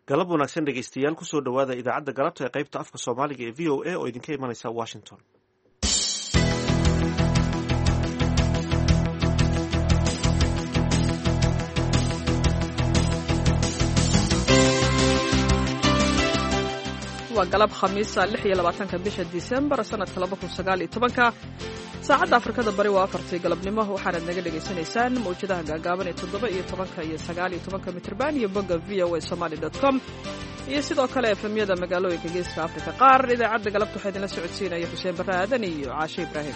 galab wanaagsan dhegaystayaal kusoo dhowaada idaacadda galabta ee qaybta afka soomaaliga ee v o a oo idinka imanaysa washington. waa galab khamiisa 26 bisha Disembar sanadka 2019. saacadda Afrikada Bari waa 4 galabnimo. waxaad naga dhageysanaysaan mawjadaha gaagaaban ee 17 iyo 19 mitirban iyo bogga voasomali.com iyo sidoo kale efemyada magaalooyinka geeska Afrika qaar. idaacadda galabta waxaa idinla socodsiinaya Xuseen Barre Aadan iyo Caashe Ibraahim.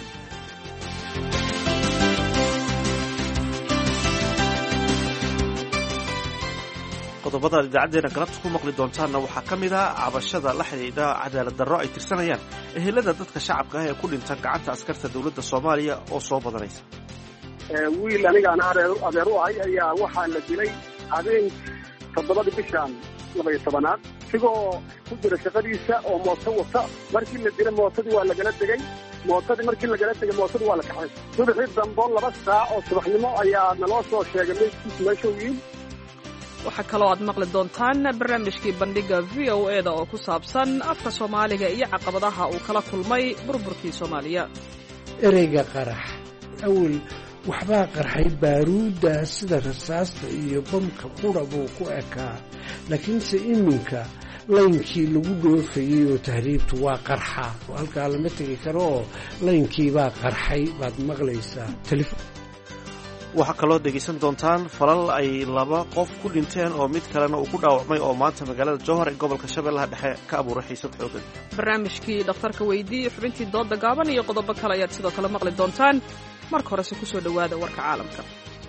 qodobada idaacaddeena galabta ku maqli doontaanna waxaa ka mid ah cabashada la xidhiidha cadaalad darro ay tirsanayaan ehelada dadka shacabka ah ee ku dhintan gacanta askarta dowladda Soomaaliya oo soo badanaysa. wiil aniga aan adeer u ahay ayaa waxaa la dilay habeen 7 bishan 12aad isagoo ku jira shaqadiisa oo mooto wata. markii la dilay mootadii waa lagala tegey. markii lagala tegay mootadii waa la kaxay. subaxii dambe 2 saac oo subaxnimo ayaa naloo soo sheegay meydkiisa meesha wiil. waxaa kaloo aad maqli doontaan barnaamijkii bandhiga VOA-da oo ku saabsan afka Soomaaliga iyo caqabadaha uu kala kulmay burburkii Soomaaliya. ereyga qarax awal waxbaa qarxay baaruudda sida rasaasta iyo bamka qura buu ku ekaa, laakiinse iminka laynkii lagu dhoofayey oo tahriibtu waa qarxa. halkaa lama tegi karo oo laynkiibaa qarxay baad maqlaysaa. waxaa kaloo dhegaysan doontaan falal ay 2 qof ku dhinteen oo mid kalena uu ku dhaawacmay oo maanta magaalada Jowhar ee gobolka Shabeellaha Dhexe ka abuuray xiisad xooggan. barnaamijkii dhakhtarka weydii, xubintii dooda gaaban iyo qodobo kale ayaad sidoo kale maqli doontaan. marka horese ku soo dhowaada warka caalamka.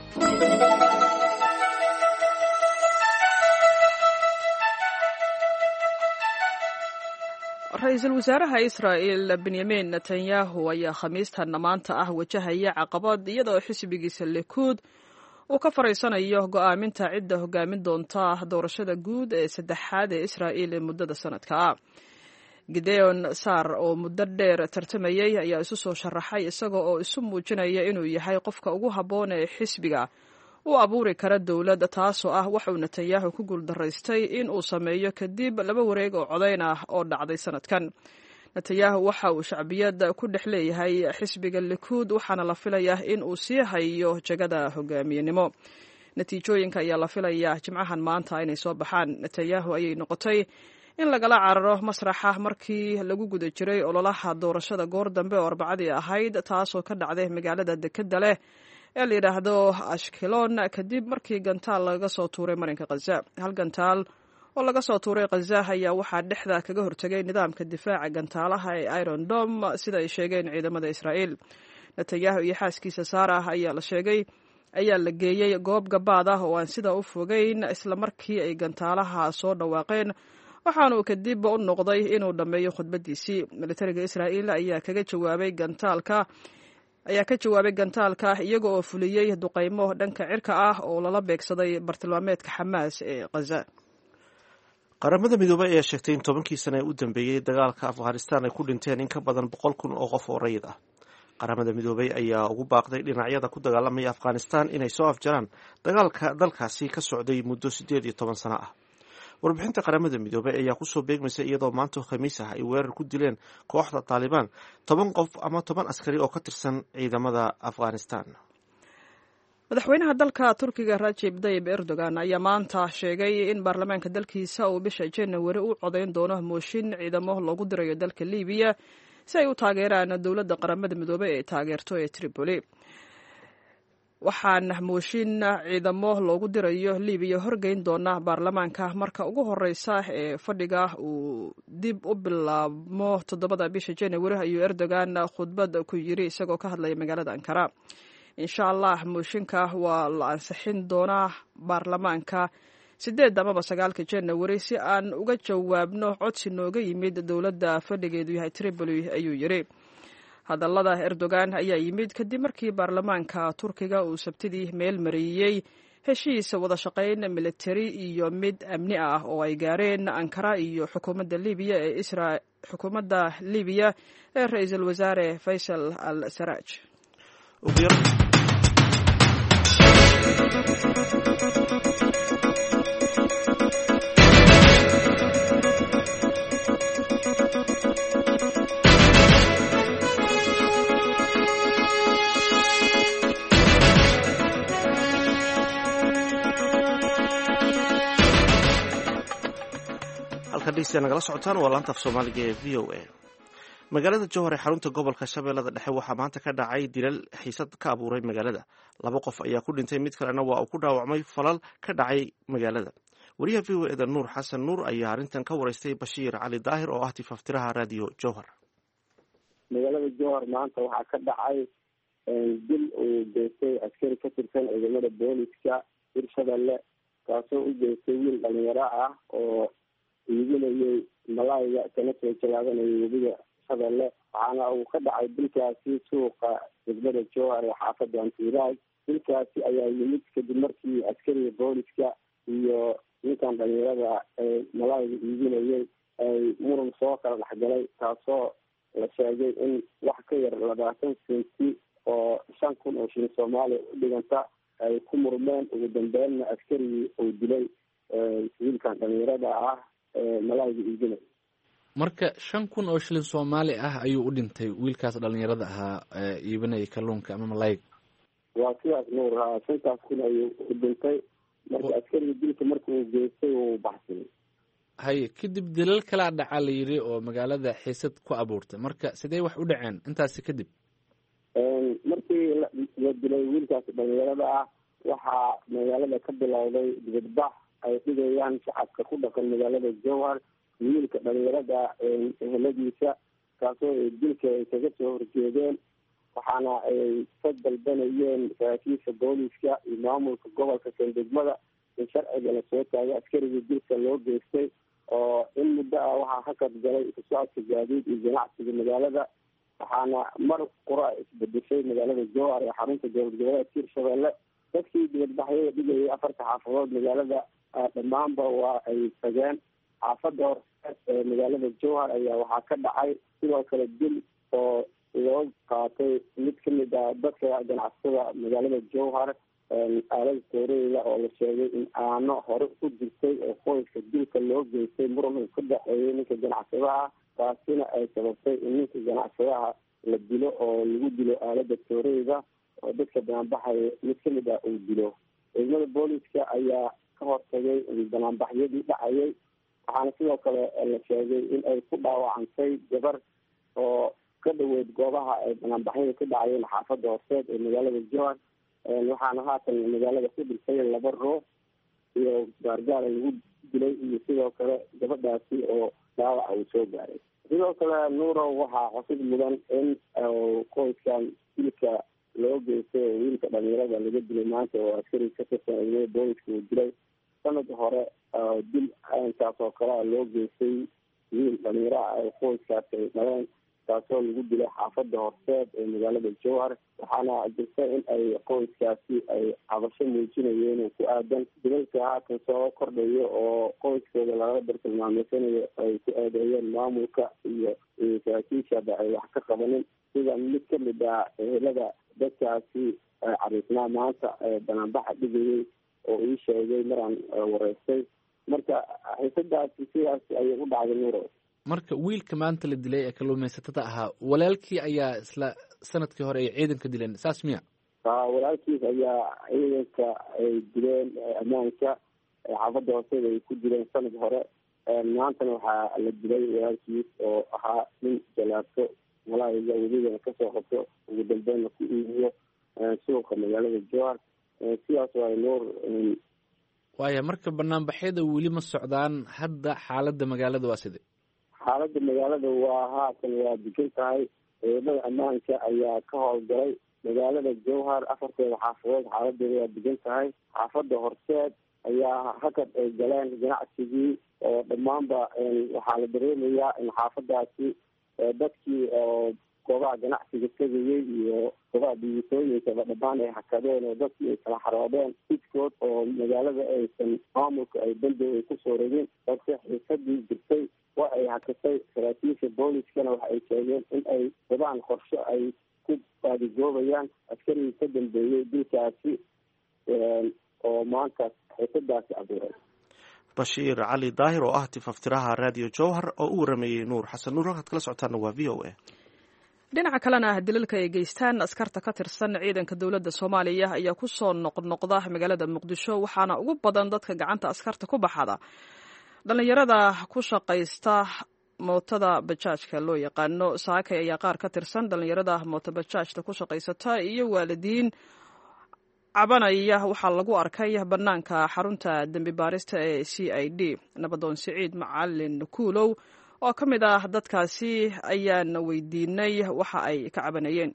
ra-iisul wasaaraha Israa'iil Benyamin Netanyahu ayaa khamiistan maanta ah wajahaya caqabad iyadoo xisbigiisa Likud uu ka fariisanayo go'aaminta cidda hogaamin doonta doorashada guud ee saddexaad ee Israa'iil ee muddada sanadka ah. Gideon Sar oo muddo dheer tartamayay ayaa isu soo sharaxay isaga oo isu muujinaya inuu yahay qofka ugu habboon ee xisbiga u abuuri kara dowlad, taasoo ah waxa uu Netanyahu ku guuldaraystay in uu sameeyo kadib 2 wareeg oo codayn ah oo dhacday sanadkan. Netanyahu waxa uu shacbiyad ku dhex leeyahay xisbiga Likud waxaana la filayaa in uu sii hayo jagada hogaamiyenimo. natiijooyinka ayaa la filayaa jimcahan maanta inay soo baxaan. Netanyahu ayay noqotay in lagala cararo masraxa markii lagu guda jiray ololaha doorashada goor dambe oo Arbacadii ahayd, taasoo ka dhacday magaalada dekedda leh ee la yidhaahdo Ashkelon kadib markii gantaal laga soo tuuray marinka Gaza. hal gantaal oo laga soo tuuray Gaza ayaa waxaa dhexda kaga hortagay nidaamka difaaca gantaalaha ee Iron Dome sida ay sheegeen ciidamada Israa'iil. Netanyahu iyo xaaskiisa Sarah ayaa la geeyey goob gabaad ah oo aan sida u fogeyn isla markii ay gantaalaha soo dhawaaqeen, waxaana uu kadib u noqday inuu dhammeeyo khudbadiisii. militariga Israa'iil ayaa ka jawaabay gantaalka iyaga oo fuliyey duqaymo dhanka cirka ah oo lala beegsaday bartilmaameedka Xamaas ee Gaza. qaramada midoobay ayaa sheegtay in 10kii sano ee u dambeeyey dagaalka Afghanistan ay ku dhinteen in ka badan 100,000 oo qof oo rayid ah. qaramada midoobay ayaa ugu baaqday dhinacyada ku dagaalamaya Afghanistan inay soo afjaraan dagaalka dalkaasi ka socday muddo 18 sano ah. warbixinta qaramada midoobay ayaa ku soo beegmaysa iyadoo maanta Khamiis ah ay weerar ku dileen kooxda Taliban 10 qof ama 10 askari oo ka tirsan ciidamada Afghanistan. madaxweynaha dalka Turkiga Recep Tayyip Erdogan ayaa maanta sheegay in baarlamaanka dalkiisa uu bisha January u codeyn doono mooshin ciidamo loogu dirayo dalka Liibiya si ay u taageeraan dowladda qaramada midoobay ee taageerto ee Tripoli. waxaan mooshin ciidamo loogu dirayo Liibiya horgeyn doona baarlamaanka marka ugu horeysa ee fadhiga uu dib u bilaabmo 7 bisha January ayuu Erdogan khudbad ku yiri isagoo ka hadlaya magaalada Ankara. insha Allah mooshinka waa la ansixin doonaa baarlamaanka 8 ama 9 January si aan uga jawaabno codsi nooga yimid dowladda fadhigeedu yahay Tripoli ayuu yiri. hadallada Erdogan ayaa yimid kadib markii baarlamaanka Turkiga uu Sabtidii meel mariyay heshiis wada shaqayn military iyo mid amni ah oo ay gaareen Ankara iyo xukuumadda Liibiya ee ra'iisul wasaare Faisal al-Sarraj. halkan dhegeystayaal nagala socotaan waa laanta af soomaaliga ee v o a. magaalada jowhar ee xarunta gobolka shabeellada dhexe waxaa maanta ka dhacay dilal xiisad ka abuuray magaalada. 2 qof ayaa ku dhintay, mid kalena waa uu ku dhaawacmay falal ka dhacay magaalada. wariyaha v o eda nuur xasan nuur ayaa arrintan ka waraystay bashiir cali daahir oo ah tifaftiraha raadiyo jowhar. magaalada jowhar maanta waxaa ka dhacay dil uu geystay askari ka tirsan ciidamada booliska hirshabelle, kaasoo u geystay wiil dhalinyaro ah oo iibinayay malaayga kana soo jalaabanayay webiga shabeelle. waxaana uu ka dhacay dilkaasi suuqa degmada jowhar ee xaafada antiiraag. dilkaasi ayaa yimid kadib markii askariga booliska iyo ninkan dhalinyarada malaayga iibinayay ay muran soo kala dhexgalay, taasoo la sheegay in wax ka yar 20 senti oo 5,000 oo shilin soomaaliya u dhiganta ay ku murmeen. ugu dambeynna askarigii uu dilay wiilkan dhalinyarada ah malaayga iibinay. marka 5,000 oo shilin soomaali ah ayuu u dhintay wiilkaas dhalinyarada ahaa iibinaya kalluunka ama malaayga. waa sidaas nuur, 5,000 ayuu u dhintay. marka askariga dilka marka uu geystay uu baxsaday. haye kadib dilal kalaa dhacaa la yidhi oo magaalada xiisad ku abuurtay, marka sidee wax u dhaceen intaasi kadib? markii la dilay wiilkaas dhalinyarada ah waxaa magaalada ka bilowday dibadbax ay dhigayaan shacabka ku dhaqan magaalada jowhar. wiilka dhalinyarada eheladiisa kaasoo dilka ay kaga soo horjeedeen, waxaana ay ka dalbanayeen saraakiisha booliska iyo maamulka gobolka degmada in sharciga lasoo taagay askarigii dilka loo geystay. oo in muddo ah waxaa hakad galay isu socodka gaadiid iyo ganacsiga magaalada, waxaana mar qura isbedeshay magaalada jowhar ee xarunta dowlad goboleedka hirshabelle. dadkii dibadbaxyada dhigayay 4 xaafadood magaalada dhammaanba waa ay tageen. xaafada hore ee magaalada jowhar ayaa waxaa ka dhacay sidoo kale dil oo loo qaatay mid kamid ah dadka ganacsatada magaalada jowhar, aalada tooreyda oo la sheegay in aano hore ku jirtay oo qoyska dilka loo geystay muran uu ka dhexeeyay ninka ganacsadaha, taasina ay sababtay in ninka ganacsadaha la dilo oo lagu dilo aalada tooreyda oo dadka banaanbaxaya mid kamid ah uu dilo. ciidamada booliska ayaa ka hortagay banaanbaxyadii dhacayay. waxaana sidoo kale la sheegay in ay ku dhaawacantay gabar oo ka dhaweyd goobaha ay banaanbaxyada ka dhacayeen xaafada horseed ee magaalada jowhar. waxaana haatan magaalada ku dhintay 2 ruux iyo gaargaar lagu dilay iyo sidoo kale gabadhaasi oo dhaawac uu soo gaaray. sidoo kale nuuro waxaa xusid mudan in qoyskan dilka loo geystay oo wiilka dhalinyarada laga dilay maanta oo askari ka tirsan ciidamada booliska uu dilay. sanad hore dil intaas oo kale loo geystay wiil dhalinyaro ah oo qoyskaasi ay dhaleen, taasoo lagu dilay xaafada horseed ee magaalada jowhar. waxaana jirta in ay qoyskaasi ay cabasho muujinayeen oo ku aadan dilalka haatan soo kordhayo oo qoyskooda laga bartilmaameysanayo ay ku aadeeyeen maamulka iyo saraakiishaba ay wax ka qabanin. sida mid kamid ah ehelada dadkaasi cariisnaa maanta banaanbaxa dhigayay oo ii sheegay maraan wareystay. marka xiisadaasi sidaas ayay u dhacday nuuro. marka wiilka maanta la dilay ee kalluumaysatada ahaa walaalkii ayaa isla sanadkii hore ay ciidanka dileen, saas miya? walaalkiis ayaa ciidanka ay dileen ammaanka xaafada hooseed ay ku dileen sanad hore. maantana waxaa la dilay walaalkiis oo ahaa nin jalaabto malaayga weligana kasoo qabto ugu dambeynna ku iibiyo suuqa magaalada jowhar. sidaas waa nuur. waaya marka banaanbaxyada weli ma socdaan hadda? xaalada magaalada waa sidee? xaalada magaalada waa haatan waa degan tahay. ciidamada ammaanka ayaa ka howlgalay magaalada jowhar 4 xaafadood xaaladeeda waa degan tahay. xaafada horseed ayaa hakad ay galeen ganacsigii oo dhammaanba waxaa la dareemayaa in xaafadaasi dadkii oo goobaha ganacsiga tegayay iyo goobaha dhibaatooyinkaba dhammaan ay hakadeen oo dadkii ay kala xaroodeen jidkood oo magaalada aysan maamulka ay bandow ay kusoo rogin. balse xiisadii jirtay waa ay hakatay. saraakiisha booliskana waxa ay sheegeen in ay wadaan qorshe ay ku baadigoobayaan askarigii ka dambeeyey dilkaasi oo maanta xiisadaasi abuuray. bashiir cali daahir oo ah tifaftiraha raadiyo jowhar oo u warameeyey nuur xasan nuur. halkaad kala socotaana waa v o a. dhinaca kalena dilalka ay geystaan askarta ka tirsan ciidanka dowladda soomaaliya ayaa ku soo noqnoqda magaalada muqdisho, waxaana ugu badan dadka gacanta askarta ku baxada dhallinyarada ku shaqaysta mootada bajaajka loo yaqaano saakay ayaa qaar ka tirsan dhallinyarada moota bajaajta ku shaqaysata iyo waalidiin cabanaya waxaa lagu arkay bannaanka xarunta dembi baarista ee c i d nabadoon siciid macalin kuulow oo ka mid ah dadkaasi ayaana weydiinay waxa ay ka cabanayeen.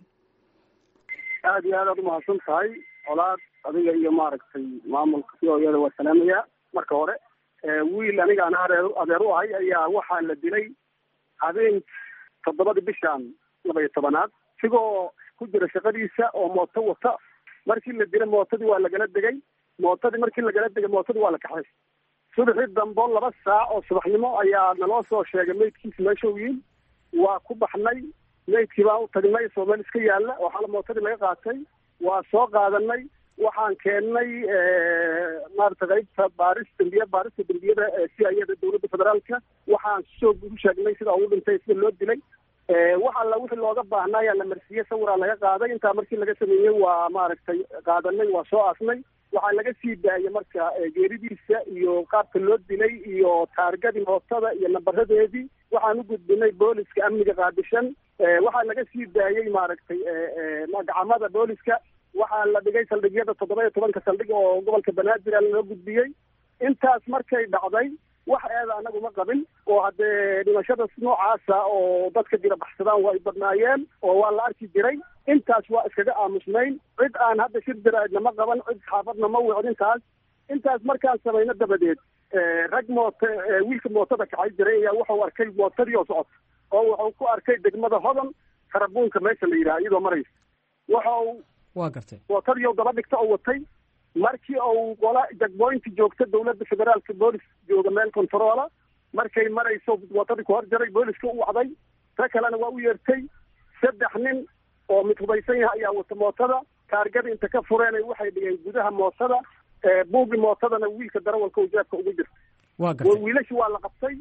aad iyo aad umahadsan tahay colaad adiga iyo maaragtay maamulka iyada waa salaamaya. marka hore wiil aniga aan adeer u ahay ayaa waxaa la dilay habeen 7 bishan 12 sigoo ku jira shaqadiisa oo mooto wata. markii la dilay mootadii waa lagala degay, markii lagala degay mootadii waa la kaxay. subaxii dambe 2 saac oo subaxnimo ayaa naloo soo sheegay meydkiisa meesha uu yiin. waa ku baxnay, meydkii baan u tagnay Soomaali iska yaala oo xal mootadii laga qaatay. waa soo qaadanay, waxaan keennay maarta qaybta baarista dambiyada CIA-da dowladda federaalka. waxaan soo sheegnay sida uu dhintay, sida loo dilay. waxa la wixii looga baahnaa ayaa la marsiiyey, sawiraa laga qaaday. intaa markii laga sameeyey waa maaragtay qaadanay, waa soo aasnay. waxaa laga sii daayay marka geeridiisa iyo qaabka loo dilay iyo taargadii mootada iyo nambaradeedii. waxaan u gudbinay booliska amniga qaadishan. waxaa laga sii daayey maaragtay gacamada booliska. waxaa la dhigay saldhigyada 17 saldhig oo gobolka Banaadir loo gudbiyey. intaas markay dhacday wax eeda anagu ma qabin, oo haddee dhimashada noocaasa oo dadka jira baxsadaan waa ay badnaayeen oo waa la arki jiray. intaas waa iskaga aamusnayn. cid aan hadda shir jaraa'idna ma qaban, cid xaafadna ma wicin. intaas markaan samayno dabadeed rag wiilka mootada kacay jiray ayaa wuxuu arkay mootadii oo socota, oo wuxuu ku arkay degmada Hodan Karabuunka meesha la yidhaha iyadoo maraysa. waa gartay mootadii oo daba dhigta oo watay. markii uu qola jagboynti joogta dowladda federaalka boolis jooga meel kontaroola, markay marayso mootadii ku hor jaray, booliska u wacday. ta kalena waa u yeertay. 3 nin oo mid hubaysan yahay ayaa wata mootada. taargada inta ka fureen waxay dhigeen gudaha mootada. buugi mootadana wiilka darawalka uu jeebka ugu jirta. waa gartay wiilashi waa la qabtay.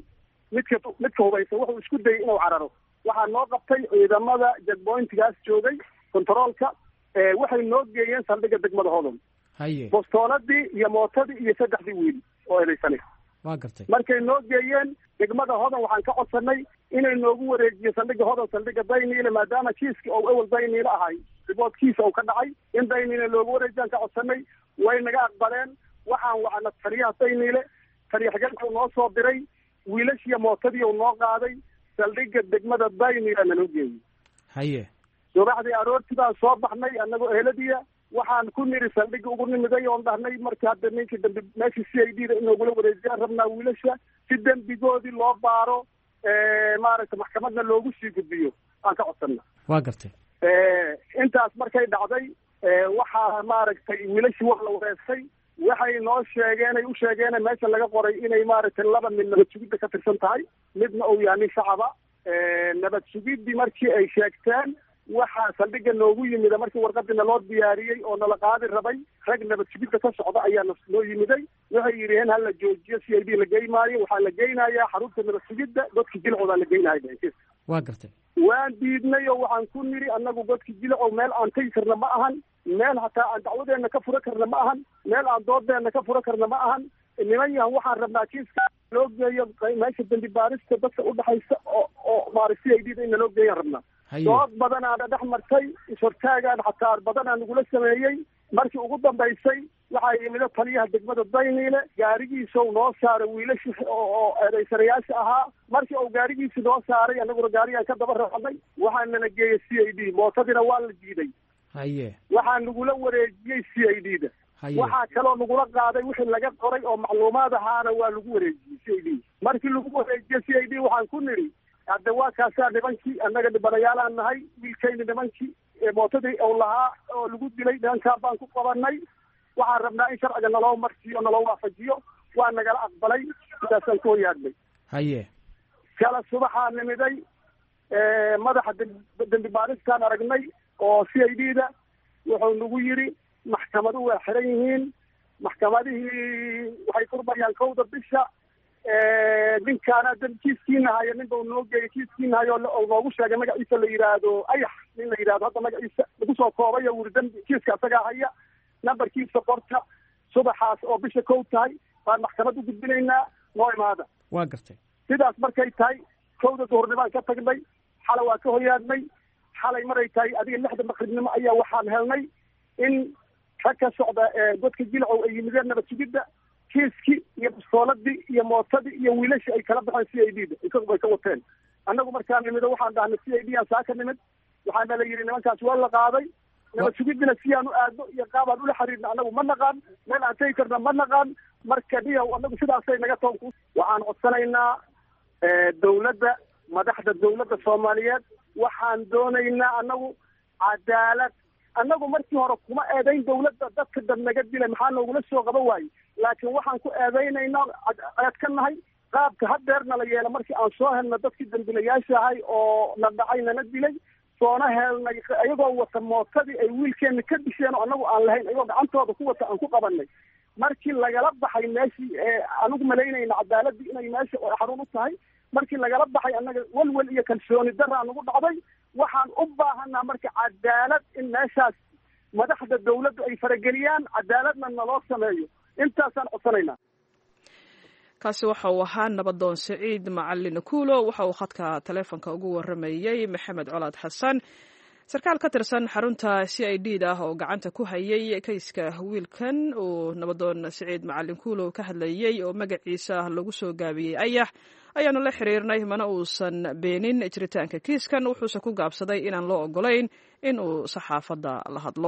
midka hubaysan wuxuu isku dayay inuu cararo. waxaa noo qabtay ciidamada jagboyntigaas joogay kontaroolka. waxay noo geeyeen saldhiga degmada Hodan. haye bostooladii iyo mootadii iyo 3 wiil oo eedaysanay. waa gartay markay noo geeyeen degmada Hodan waxaan ka codsanay inay noogu wareejiyo saldhiga Hodan, saldhiga Dayniile, maadaama kiiska oo awal Dayniile ahay riboodkiisa uu ka dhacay. in Dayniile loogu wareejiyaan ka codsanay, way naga aqbaleen. waxaan wacna taliyaha Dayniile, taliyaha noo soo diray. wiilashiya mootadii uu noo qaaday saldhiga degmada Dayniile naloo geeyey. haye subaxdii aroortii baan soo baxnay anagoo eheladiya. waxaan ku niri saldhiga ugu nimiday oon dhahnay markii hadda ninkii dambi meeshii CID-da inoogula wareejiyaan rabnaa wiilasha si dembigoodii loo baaro, maaragtay maxkamadna loogu sii gudbiyo aan ka codsana. waa gartay intaas markay dhacday waxaa maaragtay wiilashii waa la wareestay. waxay noo sheegeen, ay u sheegeen meesha laga qoray inay maaragtay 2 nin nabad sugidda ka tirsan tahay, midna uu yahay nin shacaba. nabad sugiddii markii ay sheegteen waxaa saldhiga noogu yimida markii warqadii naloo diyaariyey oo nala qaadi rabay. rag nabad sugidda ka socda ayaa noo yimiday. waxay yidhaheen ha la joojiyo, CID la geymaayo, waxaa la geynayaa xarunta nabad sugidda, dadka jilcoodaa la geynaya. waa gartay waan diidnay oo waxaan ku niri anagu dadka jilcow meel aan tagi karna ma ahan, meel hataa aan dacwadeena ka fura karna ma ahan, meel aan doodeena ka fura karna ma ahan. niman yahan waxaan rabnaa kiiska loo geeyo meesha dambi baarista dadka udhaxaysa oo maaragtay CID-da in loo geeyaan rabnaa. dood badan aan dhex martay, ishortaagaan xataa badan aan nagula sameeyey. markii ugu dambaysay waxaa yimid taliyaha degmada Dayniile, gaarigiisa uu noo saaray wiilashii oo eedaysanayaasha ahaa. markii uu gaarigiisa noo saaray anaguna gaarigaan ka daba raacnay. waxaana la geeyey CID. mootadina waa la diiday. haye waxaa nagula wareejiyey CID-da. waxaa kaloo nagula qaaday wixii laga qoray oo macluumaad ahaana waa lagu wareejiyey CID. markii lagu wareejiyey CID waxaan ku nidhi hadda waa kaasaa nimankii annaga dhibanayaalaan nahay. wiilkayni nimankii mootadii uu lahaa oo lagu dilay nimankaan baan ku qabanay. waxaan rabnaa in sharciga naloo marsiiyo, naloo waafajiyo. waa nagala aqbalay. intaasaan ku hoyaadnay. haye kala subaxaa nimiday. madaxa dembi baaristaan aragnay oo CID-da wuxuu nagu yidhi maxkamadu waa xiran yihiin. maxkamadihii waxay furmayaan 1 bisha. ninkaana kiiskiina haya nin bau noo geeyay kiiskiina hayo noogu sheegay magaciisa la yidhaahdo Ayax, nin la yidhahdo hadda magaciisa lagu soo koobay wuri dambi kiiska asagaa haya. nambarkiisa qorta. subaxaas oo bisha 1 tahay baan maxkamad u gudbinaynaa. noo imaada. waa gartay. sidaas markay tahay 2da duhurnimo aan ka tagnay, xalay waa ka hoyaadnay. xalay maray tahay adiga 6da maqribnimo ayaa waxaan helnay in rag ka socda godka Jilcow ay yimideen nabad sugidda, kiiskii iyo bistooladii iyo mootadii iyo wiilashii ay kala baxeen CID-da isagoo ay ka wateen. annagu markaan nimid waxaan dhahnay CID aan saaka nimid, waxaana la yidhi nimankaas waa la qaaday. nabad sugiddina si aan u aadno iyo qaabaan ula xiriirna annagu ma naqaan, meel aan tegi karna ma naqaan. marka dhiyaw annagu sidaasay naga toonku. waxaan codsanaynaa dawladda, madaxda dawladda Soomaaliyeed, waxaan doonaynaa annagu cadaalad. annagu markii hore kuma eedayn dawladda dadka dad naga dilay maxaa noogula soo qaban waayey, laakiin waxaan ku eedaynaynaa cad ka nahay qaabka hadeerna la yeela markii aan soo helna dadkii dambilayaasha ahay oo na dhacay nana dilay, soona helnay ayagoo wata mootadii ay wiilkeena ka disheen oo annagu aan lahayn, ayagoo gacantooda ku wata aan ku qabanay. markii lagala baxay meeshii anigu malaynayna cadaaladii inay meesha xarun u tahay, markii lagala baxay annaga walwal iyo kalsooni darraa nagu dhacday. waxaan u baahanaa marka cadaalad in meeshaas madaxda dawladdu ay farageliyaan, cadaaladna naloo sameeyo. intaasaan codsanaynaa. kaasi waxa uu ahaa nabadoon Siciid Macalin Kuulo, waxa uu khadka taleefanka ugu waramayay Maxamed Colaad Xasan, sarkaal ka tirsan xarunta CID-da oo gacanta ku hayay kayska wiilkan uu nabadoon Siciid Macalin Kuulo ka hadlayay oo magaciisa lagu soo gaabiyey Ayax. ayaanu la xiriirnay, mana uusan beenin jiritaanka kiiskan, wuxuuse ku gaabsaday inaan loo ogolayn in uu saxaafadda la hadlo.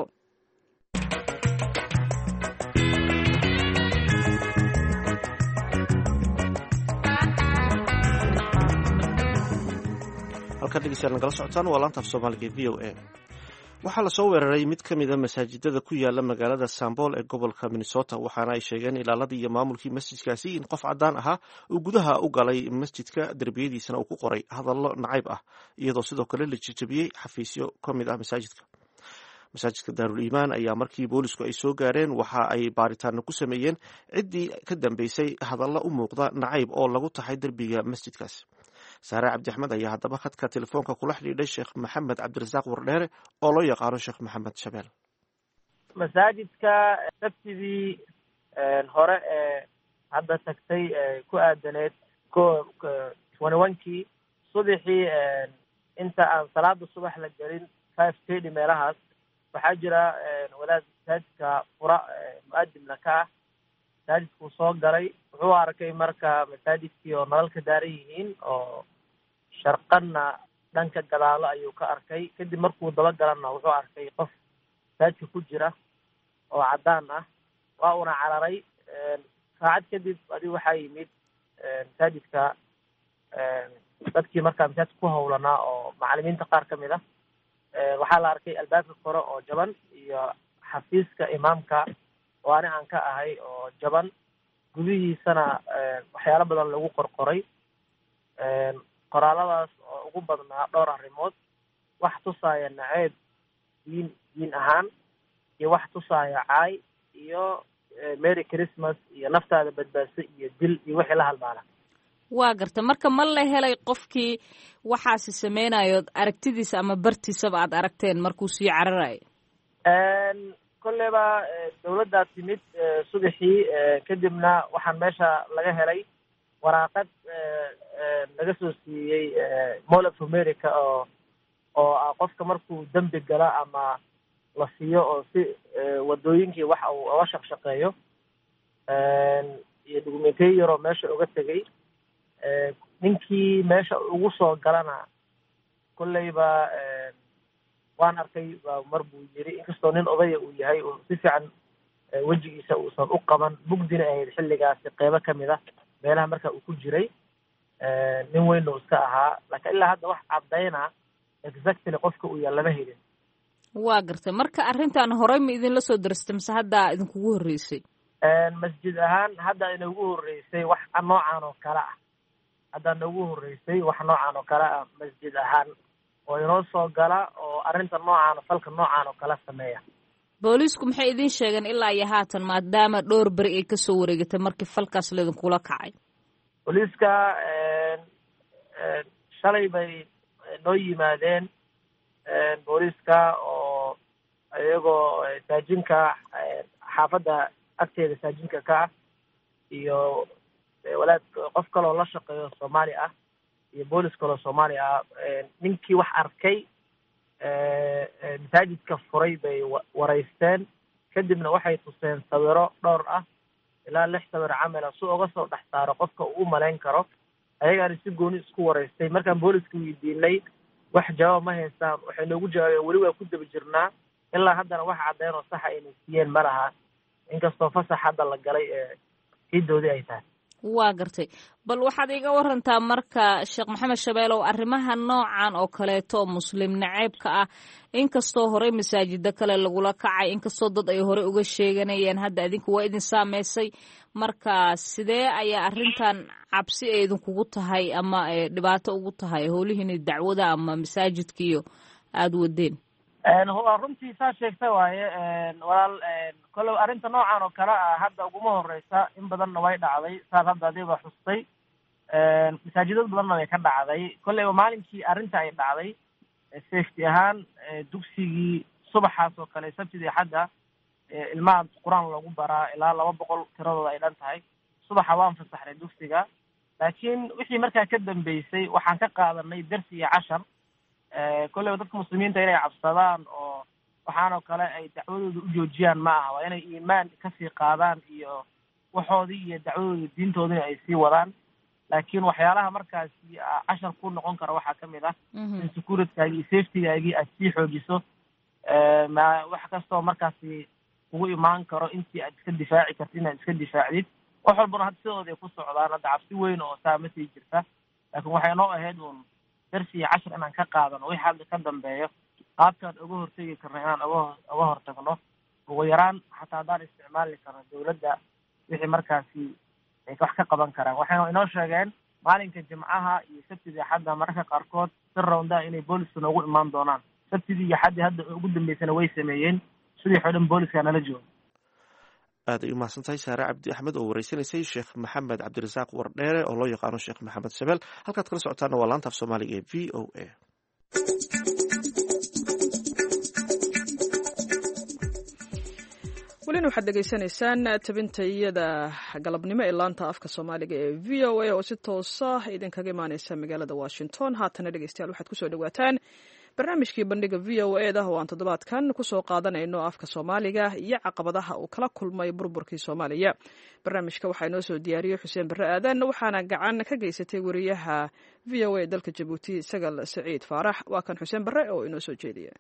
halkan dhegeystayaal nagala socotaan waa laanta af soomaaliga v o a. waxaa lasoo weeraray mid ka mida masaajidada ku yaala magaalada Sambol ee gobolka Minnesota, waxaana ay sheegeen ilaaladii iyo maamulkii masjidkaasi in qof cadaan ahaa uu gudaha u galay masjidka, derbiyadiisana uu ku qoray hadallo nacayb ah, iyadoo sidoo kale la jajabiyey xafiisyo ka mid ah masaajidka Daarul Iimaan ayaa markii boolisku ay soo gaareen waxa ay baaritaano ku sameeyeen ciddii ka dambeysay hadallo u muuqda nacayb oo lagu taxay derbiga masjidkaas. saare cabdi axmed ayaa haddaba khadka telefoonka kula xidhiidhay sheekh maxamed cabdirasaaq wardheere oo loo yaqaano sheekh maxamed shabeel. masaajidka sabtidii hore ee hadda tagtay ku aadaneed 21kii subaxii inta aan salaada subax la gelin 5:30 meelahaas waxaa jira walaad masaajidka fura mu'adimna ka ah. masaajidkuu soo galay, wuxuu arkay marka masaajidkii oo nalalka daaran yihiin oo sharqanna dhanka gadaalo ayuu ka arkay. kadib markuu daba galanna wuxuu arkay qof masaajidka ku jira oo caddaan ah, waa una cararay. saacad kadib adigu waxaa yimid masaajidka dadkii markaa masaajidka ku hawlanaa oo macallimiinta qaar ka mid ah. waxaa la arkay albaabka kore oo jaban iyo xafiiska imaamka oo ani aan ka ahay oo jaban, gudihiisana waxyaalo badan lagu qorqoray. qoraaladaas oo ugu badnaa dhowr arrimood, wax tusaaya naceyb diin ahaan, iyo wax tusaaya caay, iyo Merry Christmas iyo naftaada badbaadso iyo dil iyo wixii la halmaala. waa garta marka ma la helay qofkii waxaasi sameynayo aragtidiisa ama bartiisaba aad aragteen markuu sii cararayo? kolleyba dawladdaa timid subaxii, kadibna waxaan meesha laga helay waraaqad laga soo siiyey Mall of America oo qofka markuu dembi gala ama la siiyo oo si wadooyinkii waxa uu uga shaqeeyo, iyo documentary yaroo meesha uga tegay. ninkii meesha ugu soo galana kolleyba waan arkay mar buu yiri, inkastoo nin odaya uu yahay oo si fiican wejigiisa uusan u qaban, mugdina ahayd xilligaasi qeybo ka mid ah meelaha marka uu ku jiray. nin weyn oo iska ahaa, laakiin ilaa hadda wax caddayna exactly qofka uu yahay lama helin. waa gartay marka arrintan horey ma idinla soo darastay mise hadda idinkugu horreysay? masjid ahaan hadda inagu horreysay wax noocan oo kale ah. hadda nagu horreysay wax noocan oo kale ah masjid ahaan oo inoo soo gala oo arrinta noocan falka noocan oo kala sameeya. boolisku maxay idin sheegeen ilaa iyo haatan maadaama dhowr beri ay ka soo wareegatay markii falkaas laidinkula kacay? booliska shalay bay noo yimaadeen booliska oo iyagoo saajinka xaafadda agteeda saajinka ka ah iyo walaad qof kaloo la shaqeeyo Soomaali ah iyo boolis kaloo Soomaali ah ninkii wax arkay masaajidka furay bay wareysteen kadibna waxay tuseen sawiro dhowr ah ilaa 6 sawir camal si uga soo dhex saaro qofka uu maleyn karo ayagana si gooni isku wareystay markaan booliska weydiinay wax jawaab ma haystaan waxay noogu jawaabeen weli waa ku daba jirnaa ilaa haddana wax caddeyn oo sax ay siiyeen ma laha inkastoo fasax hadda la galay hidoodii ay tahay waa gartay bal waxaad iga warantaa marka Sheekh Maxamed Shabeelow arrimaha noocan oo kaleeto muslim naceebka ah inkastoo hore masaajida kale lagula kacay inkastoo dad ay hore uga sheeganayeen hadda idinku waa idin saameysay marka sidee ayaa arrintan cabsi ay idinkugu tahay ama dhibaato ugu tahay howlihiina dacwada ama masaajidkiyo aad wadeen runtii saa sheegtay waaye walaal kollow arrinta noocan oo kale ah hadda uguma horeysa in badanna way dhacday saas hadda adiga xustay masaajidad badanna way ka dhacday kolleyba maalinkii arrinta ay dhacday safety ahaan dugsigii subaxaas oo kale sabtidii xadda ilmaha quraan lagu baraa ilaa 200 tiradooda ay dhan tahay subaxa waan fasaxnay dugsiga laakiin wixii markaa ka dambeysay waxaan ka qaadanay darsi iyo cashar kolleyba dadka muslimiinta inay cabsadaan oo waxaanoo kale ay dacwadooda u joojiyaan ma aha waa inay iimaan kasii qaadaan iyo waxoodii iyo dacwadooda diintoodina ay sii wadaan laakiin waxyaalaha markaasi cashar ku noqon kara waxaa ka mid ah in securitygaagi iyo safetygaagii aad sii xoojiso wax kastoo markaasi kugu imaan karo intii aad iska difaaci kartid inaad iska difaacdid wax walbana hadda sidooda ay ku socdaan hadda cabsi weyn oo saa ma sii jirta laakiin waxay noo ahayd uun darsi iyo cashar inaan ka qaadano wixii hadda ka dambeeyo qaabkaan uga hortegi karno inaan uga hortagno ugu yaraan xataa haddaan isticmaali karno dawladda wixii markaasi ay wax ka qaban karaan waxayna inoo sheegeen maalinka jimcaha iyo sabtidii xadda mararka qaarkood si rawndaa inay booliska noogu imaan doonaan sabtidii iyo xaddii hadda ugu dambeysana way sameeyeen sidii xodhan booliska nala jooga aad ay u mahadsan tahay saare cabdi axmed oo wareysanaysay sheekh maxamed cabdirasaaq wardheere oo loo yaqaano sheekh maxamed shabeel halkaad kala socotaana waa laanta af soomaaliga ee v o a welina waxaad dhegaysanaysaan tabintayada galabnimo ee laanta afka soomaaliga ee v o a oo si toosa idinkaga imaaneysa magaalada washington haatana dhegeystayaal waxaad kusoo dhawaataan barnaamijkii bandhiga v o e da oo aan toddobaadkan kusoo qaadanayno afka soomaaliga iyo caqabadaha uu kala kulmay burburkii soomaaliya barnaamijka waxaa inoo soo diyaariyey xuseen barre aadan waxaana gacan ka geysatay wariyaha v o e dalka jabuuti sagal saciid faarax waa kan xuseen barre oo inoo soo jeediya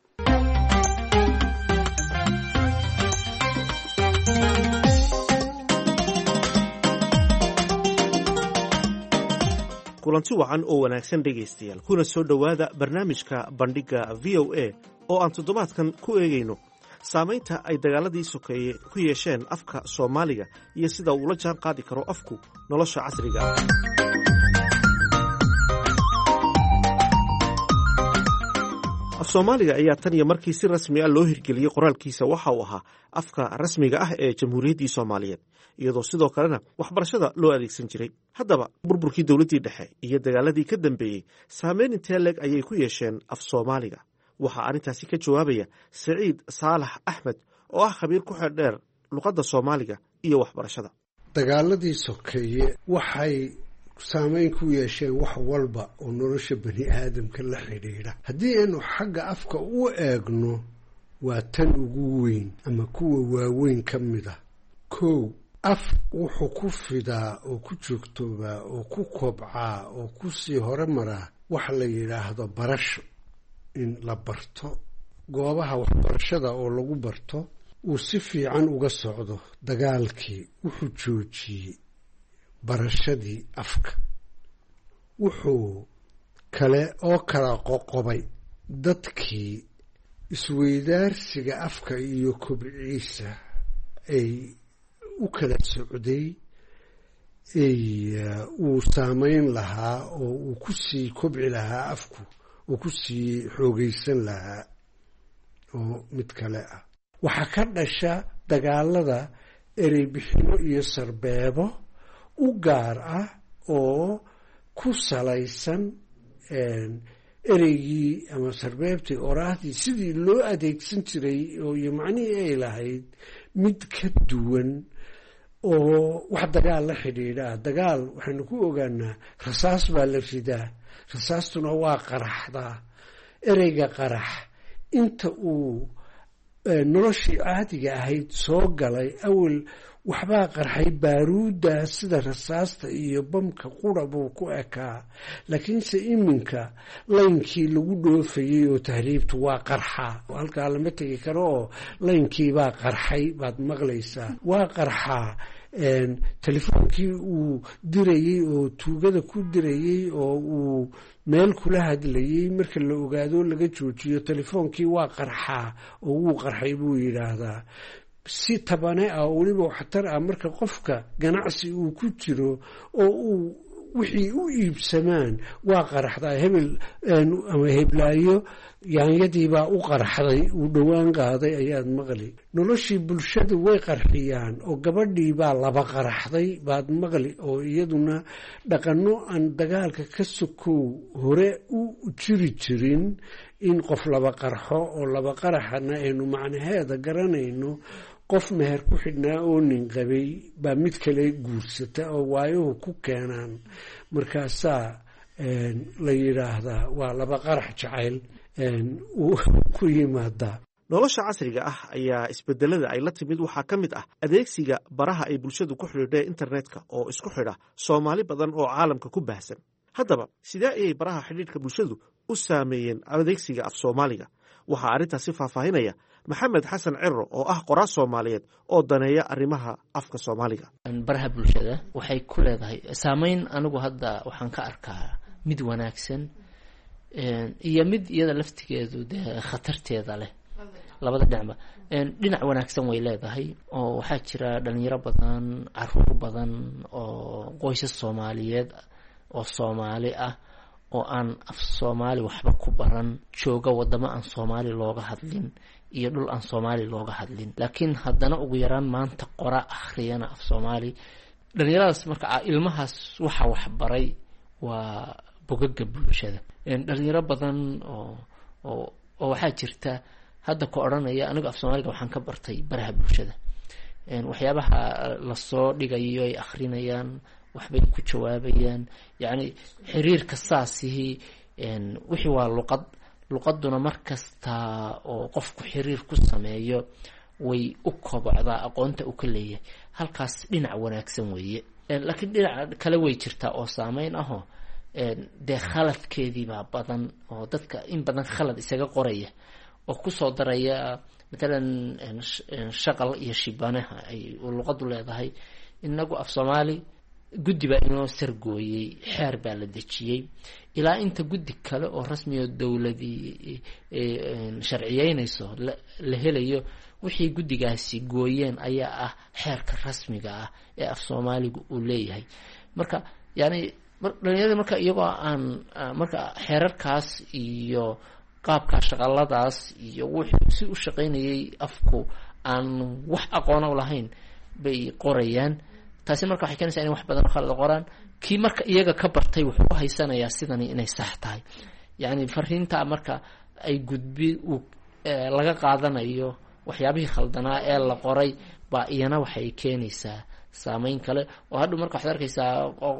kulanti wacan oo wanaagsan dhegaystayaal kuna soo dhowaada barnaamijka bandhigga v o a oo aan toddobaadkan ku eegayno saamaynta ay dagaaladii sokeeye ku yeesheen afka soomaaliga iyo sida uu la jaan qaadi karo afku nolosha casriga ah af soomaaliga ayaa tan iyo markii si rasmi ah loo hirgeliyey qoraalkiisa waxa uu ahaa afka rasmiga ah ee jamhuuriyaddii soomaaliyeed iyadoo sidoo kalena waxbarashada loo adeegsan jiray haddaba burburkii dowladdii dhexe iyo dagaaladii ka dambeeyey saameyn intee leeg ayay ku yeesheen af soomaaliga waxaa arrintaasi ka jawaabaya saciid saalax axmed oo ah khabiir ku xeeldheer luqadda soomaaliga iyo waxbarashada dagaaladii sokeeye waxay saameyn ku yeesheen wax walba oo nolosha bani aadamka la xidhiidha haddii aynu xagga afka u eegno waa tan ugu weyn ama kuwa waaweyn ka mid ah kow af wuxuu ku fidaa oo ku joogtoobaa oo ku kobcaa oo ku sii hore maraa wax la yidhaahdo barasho in la barto goobaha waxbarashada oo lagu barto uu si fiican uga socdo dagaalkii wuxuu joojiyey barashadii afka wuxuu kale oo kala qoqobay dadkii isweydaarsiga afka iyo kobciisa ay u kala socday uu saameyn lahaa oo uu ku sii kobci lahaa afku uu ku sii xoogaysan lahaa oo mid kale ah waxaa ka dhasha dagaalada ereybixino iyo sarbeebo u gaar ah oo ku salaysan ereygii ama sarbeebtii oraahdii sidii loo adeegsan jiray oo iyo macnihii ay lahayd mid ka duwan oo wax dagaal la xidhiidhaa. Dagaal waxaynu ku ogaanaa rasaas baa la ridaa, rasaastuna waa qaraxdaa. ereyga qarax inta uu noloshii caadiga ahayd soo galay awal waxbaa qarxay baaruudda sida rasaasta iyo bamka qura buu ku ekaa, laakiinse iminka laynkii lagu dhoofayey oo tahriibtu waa qarxaa. halkaa lama tegi karo oo laynkiibaa qarxay baad maqlaysaa. waa qarxaa telefoonkii uu dirayey oo tuugada ku dirayey oo uu meel kula hadlayey marka la ogaado laga joojiyo telefoonkii waa qarxaa oo wuu qarxay buu yidhaahdaa. si tabane ah oo weliba waxtar ah marka qofka ganacsi uu ku jiro oo uu wixii u iibsamaan waa qaraxdaa. hebel ama heblaayo yaanyadiibaa u qarxday uu dhowaan qaaday ayaad maqli. noloshii bulshadu way qarxiyaan oo gabadhiibaa laba qaraxday baad maqli, oo iyaduna dhaqano aan dagaalka ka sokow hore u jiri jirin in qof laba qarxo, oo laba qaraxana aynu macnaheeda garanayno qof meher ku xidhnaa oo nin qabay baa mid kale guursata oo waayuhu ku keenaan, markaasaa la yidhaahdaa waa laba qarax jacayl uu ku yimaadaa. nolosha casriga ah ayaa isbedelada ay la timid waxaa ka mid ah adeegsiga baraha ay bulshadu ku xidhiidheen internetka oo isku xidha Soomaali badan oo caalamka ku baahsan. haddaba sidee ayay baraha xidhiidhka bulshadu u saameeyeen adeegsiga af Soomaaliga? waxaa arrintaasi faahfaahinaya maxamed xasan ciro oo ah qoraa Soomaaliyeed oo daneeya arrimaha afka Soomaaliga. baraha bulshada waxay ku leedahay saameyn. anigu hadda waxaan ka arkaa mid wanaagsan iyo mid iyada laftigeedu dee khatarteeda leh, labada dhinacba. dhinac wanaagsan way leedahay oo waxaa jira dhalinyaro badan, caruur badan oo qoysas Soomaaliyeed oo Soomaali ah oo aan af Soomaali waxba ku baran, jooga wadamo aan Soomaali looga hadlin iyo dhul aan Soomaali looga hadlin, laakiin haddana ugu yaraan maanta qora akhriyana af Soomaali. dhalinyaradaas marka ilmahaas waxa waxbaray waa bogaga bulshada. dhalinyaro badan oo waxaa jirta hadda ka odhanaya anigu af Soomaaliga waxaan ka bartay baraha bulshada. waxyaabaha lasoo dhigayo ay akhrinayaan, waxbay ku jawaabayaan, yacni xiriirka saasihii wixii waa luqaduna markasta oo qofku xiriir ku sameeyo way u kobocdaa aqoonta uu ka leeyahay. halkaas dhinac wanaagsan weeye. laakiin dhinac kale way jirtaa oo saameyn ahoo dee khaladkeediibaa badan oo dadka in badan khalad isaga qoraya oo kusoo daraya matalan shaqal iyo shibanaha ay luqadu leedahay. inagu af Soomaali guddi baa inoo sargooyey, xeer baa la dejiyey, ilaa inta guddi kale oo rasmi oo dowladii sharciyeynayso la helayo. wixii guddigaasi gooyeen ayaa ah xeerka rasmiga ah ee af Soomaaligu uu leeyahay. marka yani dhalinyarada marka iyagoo aan marka xeerarkaas iyo qaabka shaqaladaas iyo wixii si u shaqeynayay afku aan wax aqoon u lahayn bay qorayaan. taasi marka waxay keenaysaa in wax badan khalad qoraan. kii marka iyaga ka bartay wuxuu u haysanayaa sidani inay sax tahay, yacni fariinta marka ay gudbi laga qaadanayo waxyaabihii khaldanaa ee la qoray baa iyana waxay keenaysaa saameyn kale. oo hadhow marka waxaad arkaysaa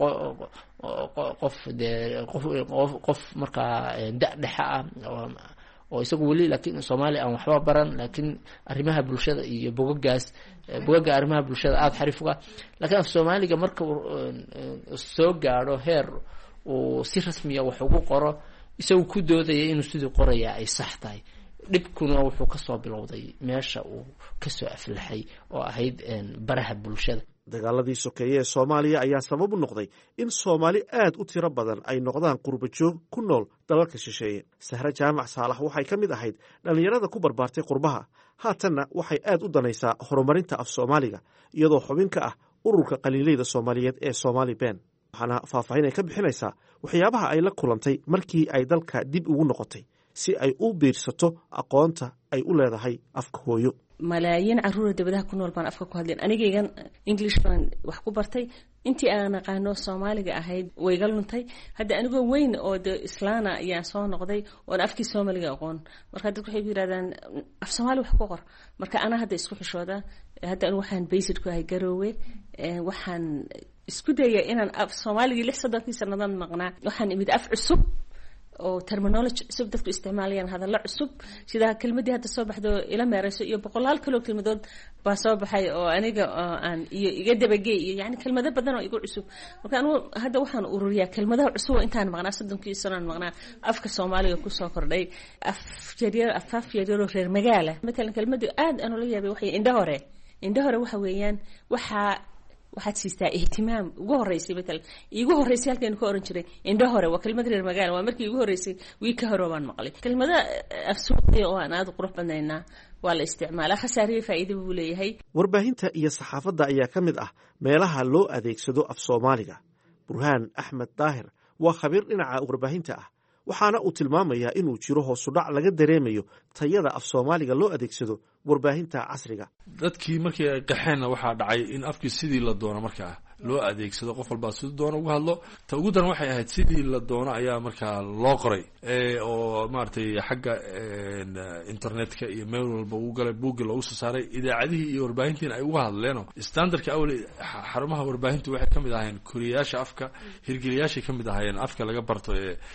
qof markaa da-dhexa ah oo isagu weli laakiin Soomaali aan waxba baran, laakiin arrimaha bulshada iyo bogaga arrimaha bulshada aada xariif uga. laakiin af Soomaaliga marka soo gaadho heer uu si rasmiya wax ugu qoro, isagu ku doodaya inuu sidii qoraya ay sax tahay. dhibkuna wuxuu kasoo bilowday meesha uu kasoo aflaxay oo ahayd baraha bulshada. dagaaladii sokeeye ee Soomaaliya ayaa sabab u noqday in Soomaali aad u tiro badan ay noqdaan qurba joog ku nool dalalka shisheeye. Sahra Jaamac Saalax waxay ka mid ahayd dhalinyarada ku barbaartay qurbaha, haatanna waxay aad u danaysaa horumarinta af Soomaaliga iyadoo xubin ka ah ururka qaliileyda Soomaaliyeed ee Somali Ben. waxaana faahfaahin ay ka bixinaysaa waxyaabaha ay la kulantay markii ay dalka dib ugu noqotay si ay u biirsato aqoonta ay u leedahay afka hooyo. malaayiin caruura dibadaha ku nool baan afka ku hadleen anigaygan English baan wax ku bartay intii aan aqaano Soomaaliga ahayd way iga luntay hadda anigoo weyn oo islaana ayaan soo noqday oo afkii Soomaaliga aqoon marka dadku waxay yiraahdaan af Soomaali wax ku qor marka ana hadda isku xishooda hadda anu waxaan basic ku ahay Garowe waxaan isku dayay inaan af Soomaaliga 6 sanadan maqnaa waxaan imid af cusub oo terminology cusub dadku isticmaalayaan hadallo cusub sida kelmadii hadda soo baxdo ila meerayso iyo boqolaal kale kelmadood baa soo baxay oo aniga aan iyo iga dabagay iyo yani kelmado badan oo igu cusub marka anu hadda waxaan ururiyaa kelmadaha cusub oo intaan maqnaa 30 sanad maqnaa afka Soomaaliga ku soo kordhay af yaryar oo reer magaala mesela kelmadii aad aan la yaabay waxay indha hore waxa weeyaan waxaad siistaa ihtimaam ugu horeysay bedel igu horeysay halkeen ku oran jiray indha hore waa kelmad reer magaal waa markii ugu horeysay wiika hore baan maqlay kelmada afsuuqay oo aan aad u qurux badnayna waa la isticmaalaa khasaariye faa'iido buu leeyahay warbaahinta iyo saxaafadda ayaa ka mid ah meelaha loo adeegsado af Soomaaliga Burhaan Axmed Daahir waa khabiir dhinaca warbaahinta ah waxaana uu tilmaamayaa inuu jiro hoos u dhac laga dareemayo tayada af Soomaaliga loo adeegsado warbaahinta casriga dadkii markii ay qaxeen waxa dhacay in afkii sidii la doono markaa loo adeegsado qof walba sidoo doono uga hadlo ta ugu daran waxay ahayd sidii la doono ayaa markaa loo qoray oo maartay xagga internetka iyo meel walba uu galay buugga loogu soo saaray idaacadihii iyo warbaahintiin ay uga hadleen standardka awli xarumaha warbaahintu waxay kamid ahaayeen kuriyaasha afka hirgeliyaasha kamid ahaayeen afka laga barto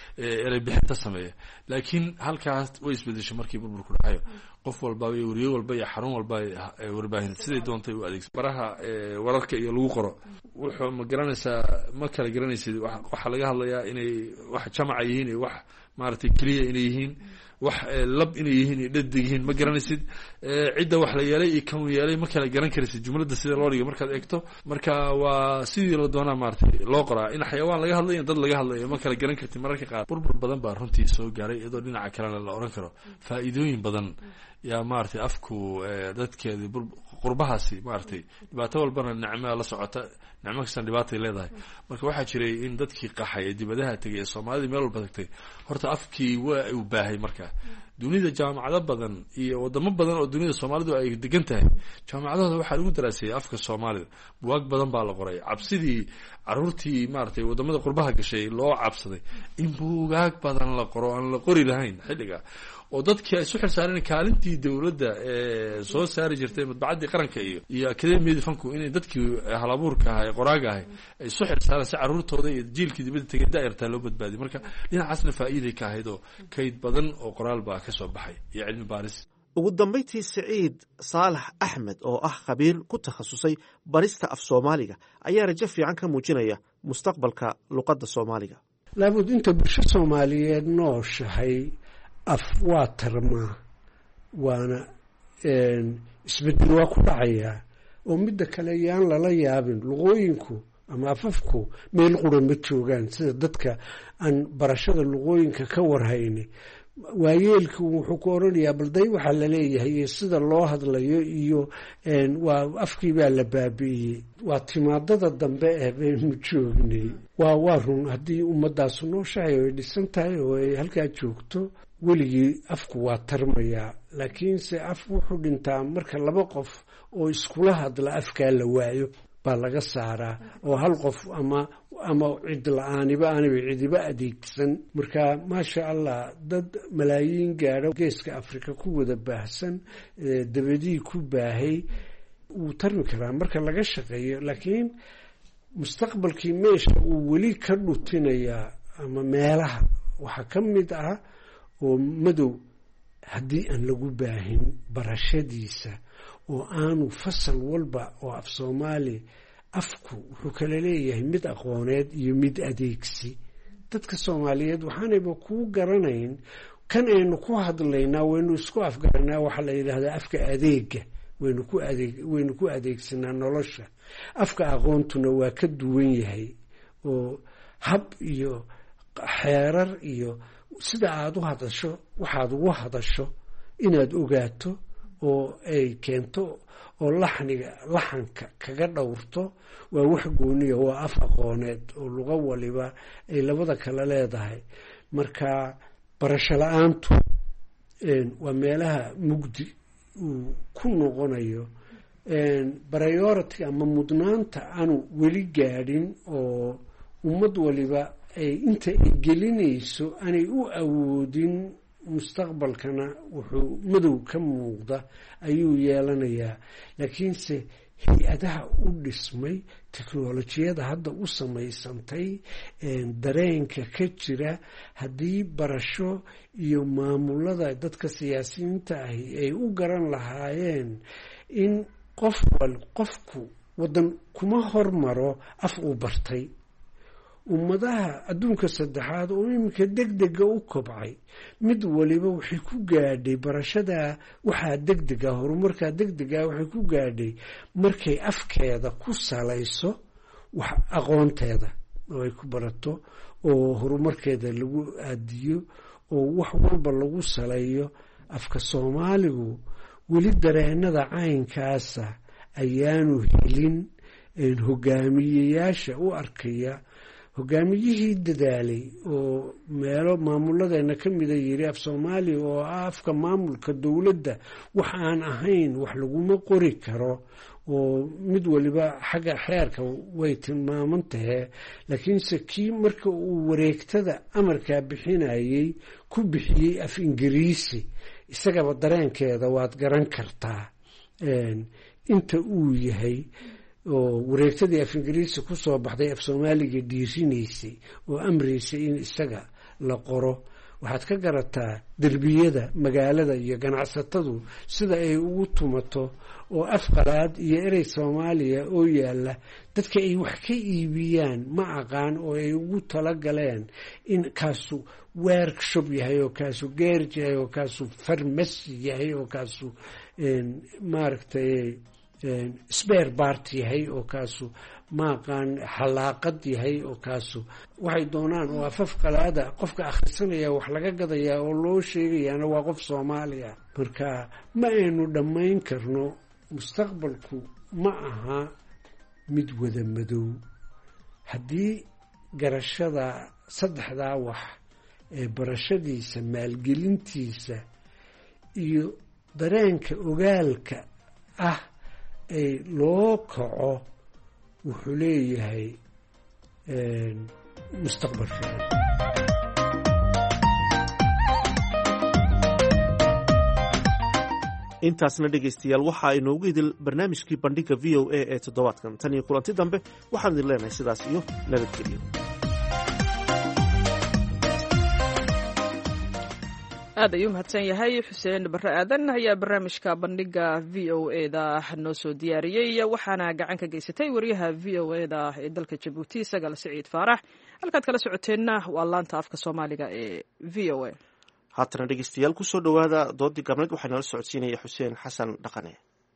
ee bixinta sameeya laakiin halkaas way isbedeshay markii burburku dhacayo qof walba iyo wariyo walba iyo xarun walba warbaahinta sidii doontay u adeegsan baraha wararka iyo lagu qoro wuxuu ma garanaysaa ma kala garanaysid waxa laga hadlayaa inay wax jamac yihiin iyo wax maartay kaliya inay yihiin wax lab inay yihiin iyo dhadig yihiin ma garanaysid cidda wax la yeelay iyo kan yeelay ma kala garan karaysid jumlada sida loo dhigo markaad eegto marka waa sidii la doonaa maartay loo qoraa in xayawaan laga hadlayo dad laga hadlayo ma kala garan kartid mararka qaar burbur badan baa runtii soo gaaray iyadoo dhinaca kalena la oran karo faa'iidooyin badan yaa maartay afku dadkeedii qurbahaasi maartay dhibaato walbana nicmo la socota nicmo kastan dhibaatay leedahay marka waxaa jiray in dadkii qaxay ee dibadaha tegay ee Soomaalida meel walba tagtay horta afkii waa u baahay marka dunida jaamacado badan iyo wadamo badan oo dunida Soomaalidu ay degan tahay jaamacadooda waxaa lagu daraasay afka Soomaalida buug badan baa la qoray cabsidii caruurtii maartay wadamada qurbaha gashay loo cabsaday in buugaag badan la qoro aan la qori lahayn xilliga oo dadkii ay suxil saareen kaalintii dawladda ee soo saari jirtay madbacadii qaranka iyo akademiyada fanku inay dadkii halabuurka ah ee qoraaga ah ay suxil saareen si caruurtooda iyo jiilkii dibadda tagay daayirta loo badbaadiyo marka dhinacaasna faa'iido ka ahayd oo kayd badan oo qoraal baa ka soo baxay iyo cilmi baaris ugu dambeyntii Saciid Saalax Axmed oo ah khabiir ku takhasusay barista af Soomaaliga ayaa rajo fiican ka muujinaya mustaqbalka luqadda Soomaaliga laabud inta bulsho Soomaaliyeed nooshahay af waa tarmaa waana isbedel waa ku dhacayaa oo midda kale yaan lala yaabin luqooyinku ama afafku meel qura ma joogaan sida dadka aan barashada luqooyinka ka warhayni waayeelku wuxuu ku oranayaa balday waxaa la leeyahay iyo sida loo hadlayo iyo waa afkii baa la baabi'iyey waa timaadada dambe baynu joognay waa run haddii ummadaasu nooshahay oo ay dhisan tahay oo ay halkaa joogto weligii afku waa tarmayaa laakiinse af wuxuu dhintaa marka laba qof oo iskula hadla afkaa la waayo baa laga saaraa oo hal qof ama cid la-aaniba aanaba cidiba adeegsan marka maasha allah dad malaayiin gaadho geeska Afrika ku wada baahsan dabadii ku baahay uu tarmi karaa marka laga shaqeeyo laakiin mustaqbalkii meesha uu weli ka dhutinayaa ama meelaha waxa ka mid ah oo madow haddii aan lagu baahin barashadiisa oo aanu fasal walba oo af Soomaali afku wuxuu kala leeyahay mid aqooneed iyo mid adeegsi dadka Soomaaliyeed waxaanayba ku garanayn kan aynu ku hadlaynaa waynu isku afgaranaa waxa la yiraahdaa afka adeega waynu ku adeegsanaa nolosha afka aqoontuna waa ka duwan yahay oo hab iyo xeerar iyo sida aad u hadasho waxaad ugu hadasho inaad ogaato oo ay keento oo laxanka kaga dhowrto waa wax gooniya waa af aqooneed oo luqa waliba ay labada kala leedahay marka barasho la-aantu waa meelaha mugdi uu ku noqonayo priority ama mudnaanta aanu weli gaadhin oo ummad waliba ay inta ay gelinayso aanay u awoodin mustaqbalkana wuxuu madow ka muuqda ayuu yeelanayaa. laakiinse hay-adaha u dhismay, teknolojiyada hadda u samaysantay, dareenka ka jira, haddii barasho iyo maamulada dadka siyaasiyiinta ahi ay u garan lahaayeen in qofku waddan kuma hormaro af uu bartay. ummadaha adduunka saddexaad oo iminka degdega u kobcay mid waliba waxay ku gaadhay barashada waxaa degdega, horumarkaa degdega waxay ku gaadhay markay afkeeda ku salayso wax aqoonteeda oo ay ku barato oo horumarkeeda lagu aadiyo oo wax walba lagu saleeyo. afka soomaaligu weli dareenada caynkaasa ayaanu helin hogaamiyeyaasha u arkaya. hogaamiyihii dadaalay oo meelo maamuladeena ka mida yiri af soomaaliya oo afka maamulka dowladda wax aan ahayn wax laguma qori karo, oo mid waliba xagga xeerka way tilmaaman tahay. laakiinse kii marka uu wareegtada amarkaa bixinayay ku bixiyey af ingiriisi, isagaba dareenkeeda waad garan kartaa inta uu yahay. oo wareegtadii af ingiriisi kusoo baxday af soomaaliga dhiirinaysay oo amraysay in isaga la qoro. waxaad ka garataa derbiyada magaalada iyo ganacsatadu sida ay ugu tumato oo af qalaad iyo erey soomaaliya oo yaala dadka ay wax ka iibiyaan ma aqaan oo ay ugu talagaleen in kaasu workshop yahay oo kaasu geerj yahay oo kaasu farmasi yahay oo kaasu maaragtay spare part yahay oo kaasu maaqaan xalaaqad yahay oo kaasu waxay doonaan oo afaf qalaada qofka akhrisanaya wax laga gadayaa oo loo sheegayaana waa qof soomaaliya. marka ma aynu dhammayn karno. mustaqbalku ma aha mid wada madow. haddii garashada saddexdaa wax ee barashadiisa, maalgelintiisa iyo dareenka ogaalka ah ay loo kaco, wuxuu leeyahay mustaqbal fiican. intaasna dhegaystayaal waxaa inoogu idil barnaamijkii bandhiga v o a ee toddobaadkan. tan iyo kulanti dambe waxaan idin leenahay sidaas iyo nabadgelyo. aad ayuu mahadsan yahay xuseen barre aadan ayaa barnaamijka bandhiga v o a da noo soo diyaariyey, waxaana gacan ka geysatay wariyaha v o a da ee dalka jabuuti sagaal siciid faarax. halkaad kala socoteenna waa laanta afka soomaaliga ee v o a. haatana dhegeystayaal kusoo dhowaada doodii gabneed waxaa nala socodsiinaya xuseen xasan dhaqane.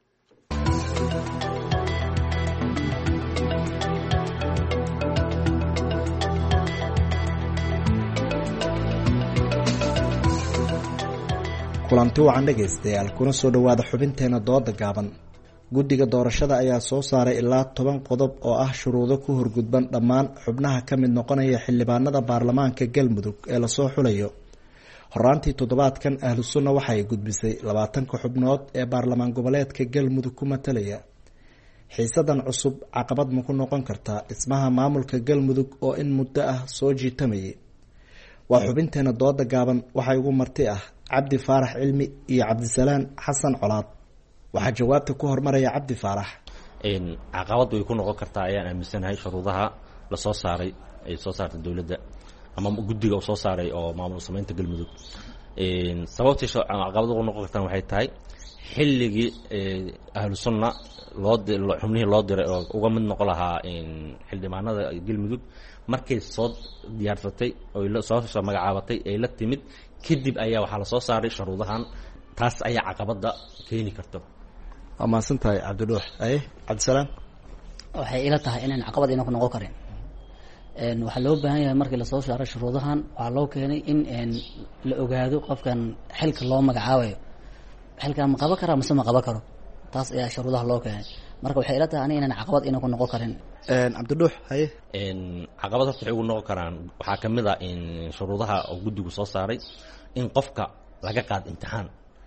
kulanti wacan dhegaystayaal kuna soo dhowaada xubinteena dooda gaaban. guddiga doorashada ayaa soo saaray ilaa 10 qodob oo ah shuruudo ku horgudban dhammaan xubnaha ka mid noqonaya xildhibaanada baarlamaanka galmudug ee lasoo xulayo. horaantii toddobaadkan ahlu sunna waxay gudbisay 20 xubnood ee baarlamaan goboleedka galmudug ku matalaya. xiisadan cusub caqabad ma ku noqon kartaa dhismaha maamulka galmudug oo in muddo ah soo jiitamayay? waa xubinteena dooda gaaban. waxaa ugu marti ah cabdi faarax cilmi iyo cabdisalaan xasan colaad. waxaa jawaabta ku hormaraya cabdi faarax. caqabad way ku noqon kartaa ayaan aaminsanahay shuruudaha lasoo saaray ay soo saartay dowladda ama guddiga uu soo saaray oo maamul samaynta galmudug. sababtii caqabad ugu noqon kartaan waxay tahay xilligii ahlu sunna xubnihii loo diray oo uga mid noqon lahaa xildhibaanada galmudug markay soo diyaarsatay oo soo magacaabatay ay la timid kadib ayaa waxaa lasoo saaray shuruudahan. taas ayaa caqabada keeni karto. waa mahadsantahay cabdidhuux. cabdisalaam. waxay ila tahay inaan caqabad ina ku noqon karin. waxaa loo baahan yahay markii lasoo saaray shuruudahan waxaa loo keenay in la ogaado qofkan xilka loo magacaabayo xilkan ma qaban karaa mise ma qaban karo. taas ayaa shuruudaha loo keenay. marka waxay ila tahay inaan caqabad ina ku noqon karin. cabdidhuux. caqabad horta waxay ugu noqon karaan waxaa ka mid ah in shuruudaha oo guddigu soo saaray in qofka laga qaado imtixaan.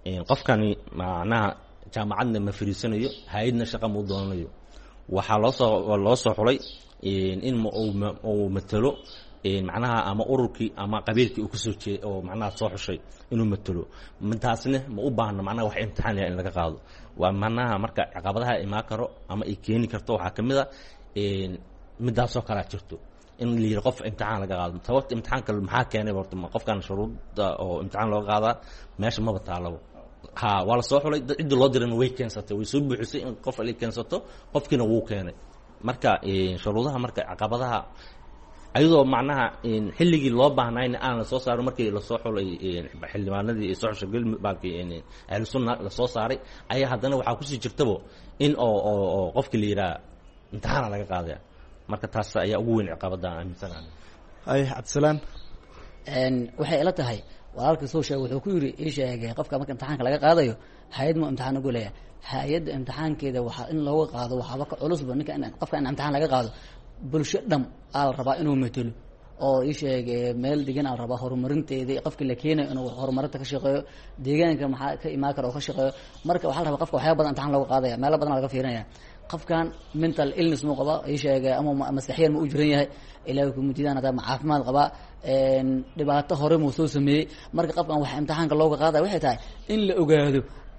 qofkani macnaha jaamacadna ma fariisanayo, hay-adna shaqa ma u doonanayo. waxaa loo soo xulay in uu matalo macnaha ama ururkii ama qabiilkii uu kasoo jeeday oo macnaha soo xushay inuu matalo. taasna ma u baahno macnaha wax imtixaan in laga qaado. waa macnaha marka caqabadaha imaan karo ama ay keeni karto waxaa kamid a midaasoo kalea jirto in la yidhi qof imtixaan laga qaado. sababta imtixaanka maxaa keenay horta qofkan shuruudda oo imtixaan looga qaadaa meesha maba taalabo. waa la soo xulay cidda loo dirana way keensatay, way soo buuxisay in qof ay keensato, qofkiina wuu keenay. marka shuruudaha marka caqabadaha ayadoo macnaha xilligii loo baahnayna aan la soo saaro markii lasoo xulay xildhibaanadii ay soo xushay galmudug ahlu sunna lasoo saaray ayaa haddana waxaa kusii jirtabo in oo qofkii la yidhaha imtixaana laga qaadaya. marka taas ayaa ugu weyn caqabada aan aaminsanahay. ay cabdisalaan waxay ila tahay walaalka soo sheegay wuxuu ku yiri ii sheegay qofka marka imtixaanka laga qaadayo hay'ad mu imtixaan ugu leeyahay. hay'adda imtixaankeeda waxa in looga qaado waxaba ka culusba ninka qofka in imtixaan laga qaado bulsho dham aal rabaa inuu matalo oo ii sheegay meel degan aal rabaa horumarinteeda qofkii la keenay inuu horumarinta ka shaqeeyo deegaanka maxaa ka imaan kara oo ka shaqeeyo. marka waxa la rabaa qofka waxyaabo badan imtixaan looga qaadaya meel badan laga fiirinaya. qofkan mental illness mu qaba ii sheegay ama maskaxiyan ma u jiran yahay ilaahay ku mujidaan hada caafimaad qaba dhibaato hore mu soo sameeyay. marka qofkan waxa imtixaanka looga qaadaya waxay tahay in la ogaado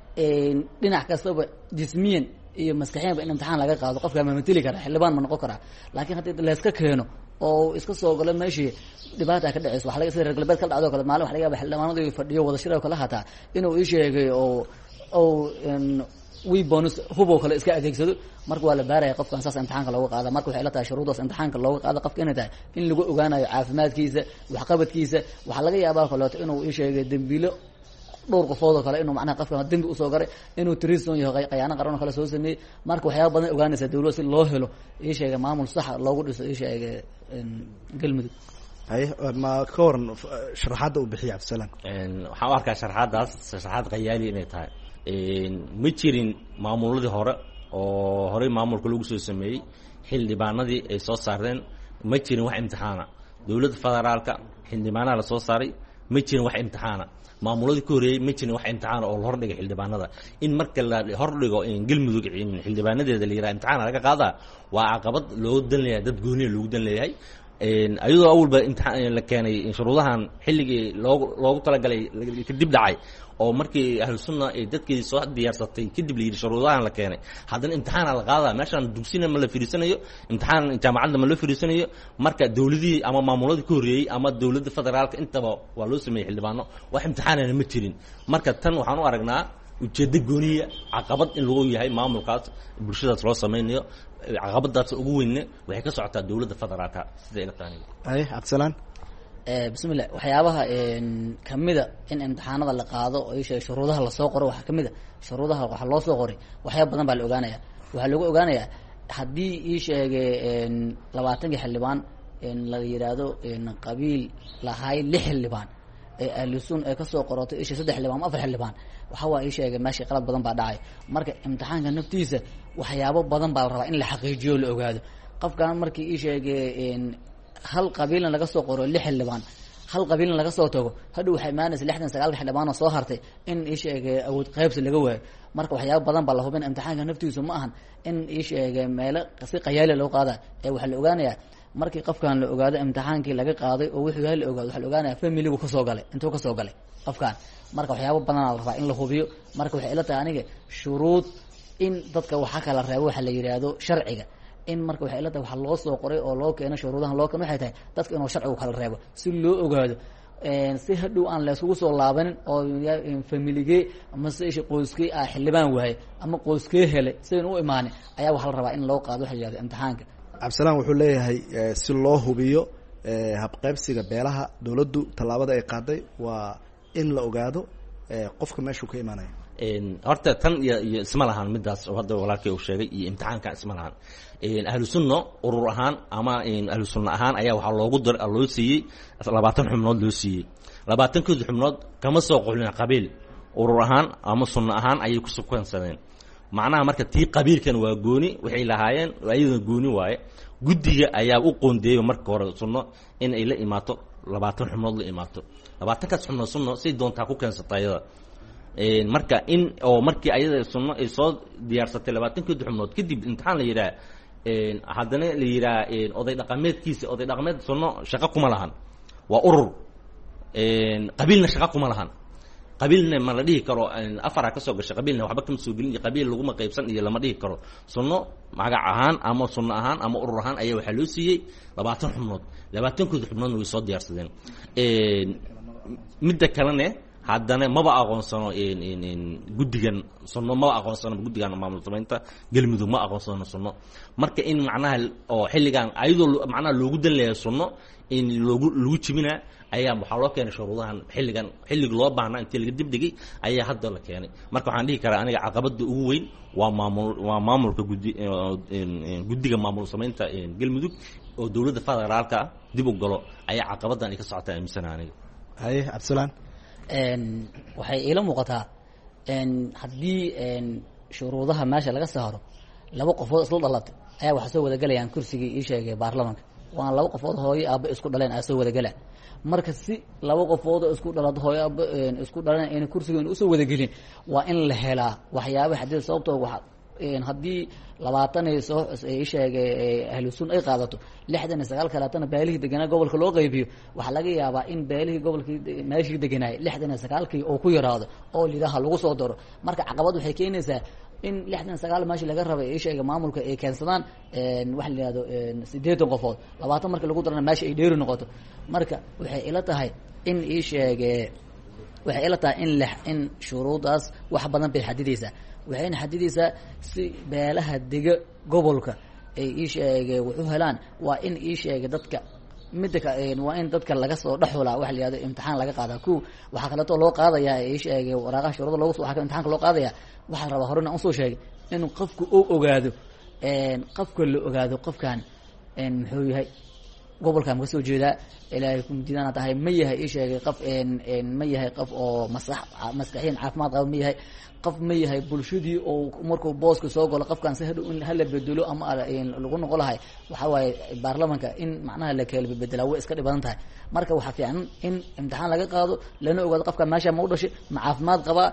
dhinac kastaba jismiyan iyo maskaxiyan in imtixaan laga qaado. qofka ma matali kara xildhibaan ma noqon kara, laakiin haddii la iska keeno oo iska soo galo meeshii dhibaata ka dhacayso waxa laga sida reer galbeed ka dhacdo kale maalin waxa laga yaabaa xildhibaanadu fadhiyo wada shirka kala hataa inuu ii sheegay oo wii bonus hubo kale iska adeegsado. marka waa la baaraya qofkan saas imtixaanka looga qaada. marka waxay la tahay shuruudaas imtixaanka looga qaado qofka inay tahay in lagu ogaanayo caafimaadkiisa, waxqabadkiisa. waxaa laga yaabaa kaleeto inuu ii sheegay dambiilo dhowr qofood oo kale inuu macnaha qofkan dambi usoo garay inuu treason yahay qayaano qaran oo kale soo sameeyey. marka waxyaaba badan ogaanaysa dawladda si loo helo ii sheegay maamul sax loogu dhiso ii sheegay galmudug. ma ka waran sharaxaadda uu bixiya cabdisalaan? waxaan u arkaa sharaxaad qayaali inay tahay. ma jirin maamuladii hore oo horey maamulka lagu soo sameeyey xildhibaanadii ay soo saareen ma jirin wax imtixaana. dowladda federaalka xildhibaanaha la soo saaray ma jirin wax imtixaana. maamuladii ka horeeyey ma jirin wax imtixaana oo la hordhigay xildhibaanada. in marka la hordhigo galmudug xildhibaanadeeda la yidhaha imtixaana laga qaadaa waa caqabad loo dan leeyahay, dad gooniya loogu dan leeyahay. ayadoo awalba imtixaan la keenay shuruudahan xilligii loogu talagalay kadib dhacay oo markii ahlu sunna ay dadkii soo diyaarsatay kadib la yidhi shuruudahan la keenay haddana imtixaana la qaadaa. meeshaan dugsina ma la fariisanayo, imtixaan jaamacadda ma loo fariisanayo. marka dawladihii ama maamuladii ka horreeyey ama dawladda federaalka intaba waa loo sameeyey xildhibaano, wax imtixaanana ma jirin. marka tan waxaan u aragnaa ujeeddo gooniya, caqabad in lagu yahay maamulkaas bulshadaas loo samaynayo. caqabadaas ugu weynne waxay ka socotaa dawladda federaalka sida ila tahay. cabdisalaan bismillah waxyaabaha kamida in imtixaanada la qaado oo ay sheegay shuruudaha la soo qoro waxa kamida shuruudaha waxa loo soo qoray waxyaabo badan baa la ogaanaya. waxa lagu ogaanaya haddii ii sheegay 20 xildhibaan la yiraahdo qabiil lahaay 6 xildhibaan ee ahlusun ay ka soo qorato isha 3 xildhibaan ama 4 xildhibaan waxa waa ii sheegay meeshii qalad badan baa dhacay. marka imtixaanka naftiisa waxyaabo badan baa la rabaa in la xaqiijiyo la ogaado. qofkan markii ii sheegay hal qabiilna laga soo qoro 6 xildhibaan hal qabiilna laga soo tago hadhow waxay imaanaysa 69 xildhibaan oo soo hartay in ii sheegay awood qaybsi laga waayo. marka waxyaabo badan baa la hubin imtixaanka naftiisa ma ahan in ii sheegay meelo si qayaali loo qaada ee waxa la ogaanayaa markii qofkan la ogaado imtixaankii laga qaaday oo wuxuu yahay la ogaado waxa la ogaanayaa familigu ka soo galay intuu ka soo galay qofkan. marka waxyaabo badan la rabaa in la hubiyo. marka waxay ila tahay aniga shuruud in dadka waxa kala reebo waxa la yiraahdo sharciga in marka waxay ila tahay waxa loo soo qoray oo loo keenay shuruudahan loo keenay waxay tahay dadka inuu sharcigu kala reebo si loo ogaado si hadhow aan la isugu soo laabanin oo familigee ama si qoyskii ah xildhibaan waaye ama qoyskee helay sideen u imaanay ayaa waxa la rabaa in loo qaado waxa la yiraahdo imtixaanka. cabdisalaan wuxuu leeyahay si loo hubiyo habqaybsiga beelaha dawladdu tallaabada ay qaaday waa in la ogaado qofka meeshuu ka imaanayo. horta tan iyo isma lahaan midaas oo hadda walaalkay uu sheegay iyo imtixaanka isma lahaan. ahlu sunna urur ahaan ama ahlu sunna ahaan ayaa waxaa loo siiyey 20 xubnood loo siiyey. 20 xubnood kama soo qulin qabiil, urur ahaan ama sunna ahaan ayay ku sukansadeen. macnaha marka tii qabiilkan waa gooni waxay lahaayeen ayadana gooni waaye. guddiga ayaa u qoondeeyay marka hore sunno in ay la imaato 20 xubnood la imaato. 20 kaas xubnood sunno si doontaa ku keensatay ayada marka in oo markii ayada sunno ay soo diyaarsatay 20 xubnood kadib imtixaan la yidhaha haddana la yidhaha oday dhaqameedkiisa oday dhaqameed sunno shaqo kuma lahan waa urur qabiilna shaqo kuma lahan qabiilna ma la dhihi karo afara ka soo gashay qabiilna waxba kama soo gelin iyo qabiil laguma qaybsan iyo lama dhihi karo sunno magac ahaan ama sunno ahaan ama urur ahaan ayaa waxaa loo siiyey 20 xubnood 20 xubnoodna way soo diyaarsadeen midda kalene haddana maba aqoonsano guddigan sunno maba aqoonsano guddigan maamul samaynta galmudug ma aqoonsano sunno marka in macnaha oo xilligan ayadoo macnaha loogu dan leeyahay sunno in lagu jibina ayaa waxaa loo keenay shuruudahan xilliga loo baahnaa intii laga dibdhigay ayaa hadda la keenay marka waxaan dhihi karaa aniga caqabada ugu weyn waa maamulka guddiga maamul samaynta galmudug oo dowladda federaalka dib u galo ayaa caqabadan ay ka socotaa aaminsanaa aniga haye cabdisalaan waxay iila muuqataa haddii shuruudaha meesha laga saaro 2 qofood isla dhalatay ayaa waxaa soo wadagelayaan kursigii ii sheegay baarlamaanka waana 2 qofood hooyo aabba isku dhaleen aa soo wadagalaan marka si 2 qofood isku dhalad hooyo aabba isku dhaleen ayna kursigoon usoo wadagelin waa in la helaa waxyaaba xadid sababtoo waxa haddii 20 soo ii sheegay ahlu sunna ay qaadato 69 kalaatana beelihii deganaa gobolka loo qaybiyo waxaa laga yaabaa in beelihii gobolkii meeshii deganaay 69kii oo ku yaraado oo lidaha lagu soo daro marka caqabad waxay keenaysaa in 69 meeshii laga rabay ii sheegay maamulka ay keensadaan wax la yiraahdo 8 qofood 20 marka lagu darana meesha ay dheeri noqoto marka waxay ila tahay in ii sheegay waxay ila tahay in shuruudaas wax badan bay xadidaysaa waxayna xadidaysaa si beelaha dega gobolka ay ii sheegay wuxuu helaan waa in ii sheegay dadka midda waa in dadka laga soo dhaxulaa wax la yiraahdo imtixaan laga qaadaa waxa kale oo loo qaadayaa ii sheegay waraaqaha shuruuda lagu waxa imtixaanka loo qaadayaa waxa la rabaa horena aan soo sheegay inuu qofku uu ogaado qofka la ogaado qofkan muxuu yahay gobolkan ka soo jeedaa ilaahay ku midana tahay ma yahay ii sheegay qof ma yahay qof oo maskaxiyan caafimaad qaba ma yahay qof ma yahay bulshadii oo markuu booska soo galo qofkan si hadhow in hala bedelo ama lagu noqon lahay waxa waaye baarlamaanka in macnaha la kala bedelaa way iska dhiban tahay marka waxa fiican in imtixaan laga qaado lana ogaado qofka meesha ma u dhashay ma caafimaad qaba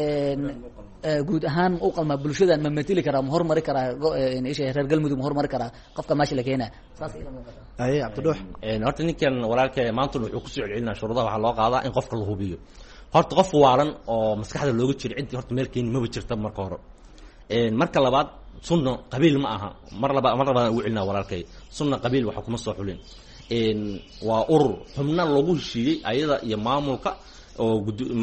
guud ahaan u qalma bulshadan ma matili karaa ma hormari karaa isha reer galmudug ma hormari karaa qofka meesha la keenaa saas ila muuqata aye cabdidhuux horta ninkan walaalka maanta wuxuu ku soo celcelinaa shuruudaha waxaa loo qaadaa in qofka la hubiyo horta qof waalan oo maskaxda looga jiro cidii horta meel keeni maba jirta marka hore marka labaad sunno qabiil ma aha mar labaad ugu celinaa walaalkay sunno qabiil waxa kuma soo xulin waa urur xubna lagu heshiiyey ayada iyo maamulka oo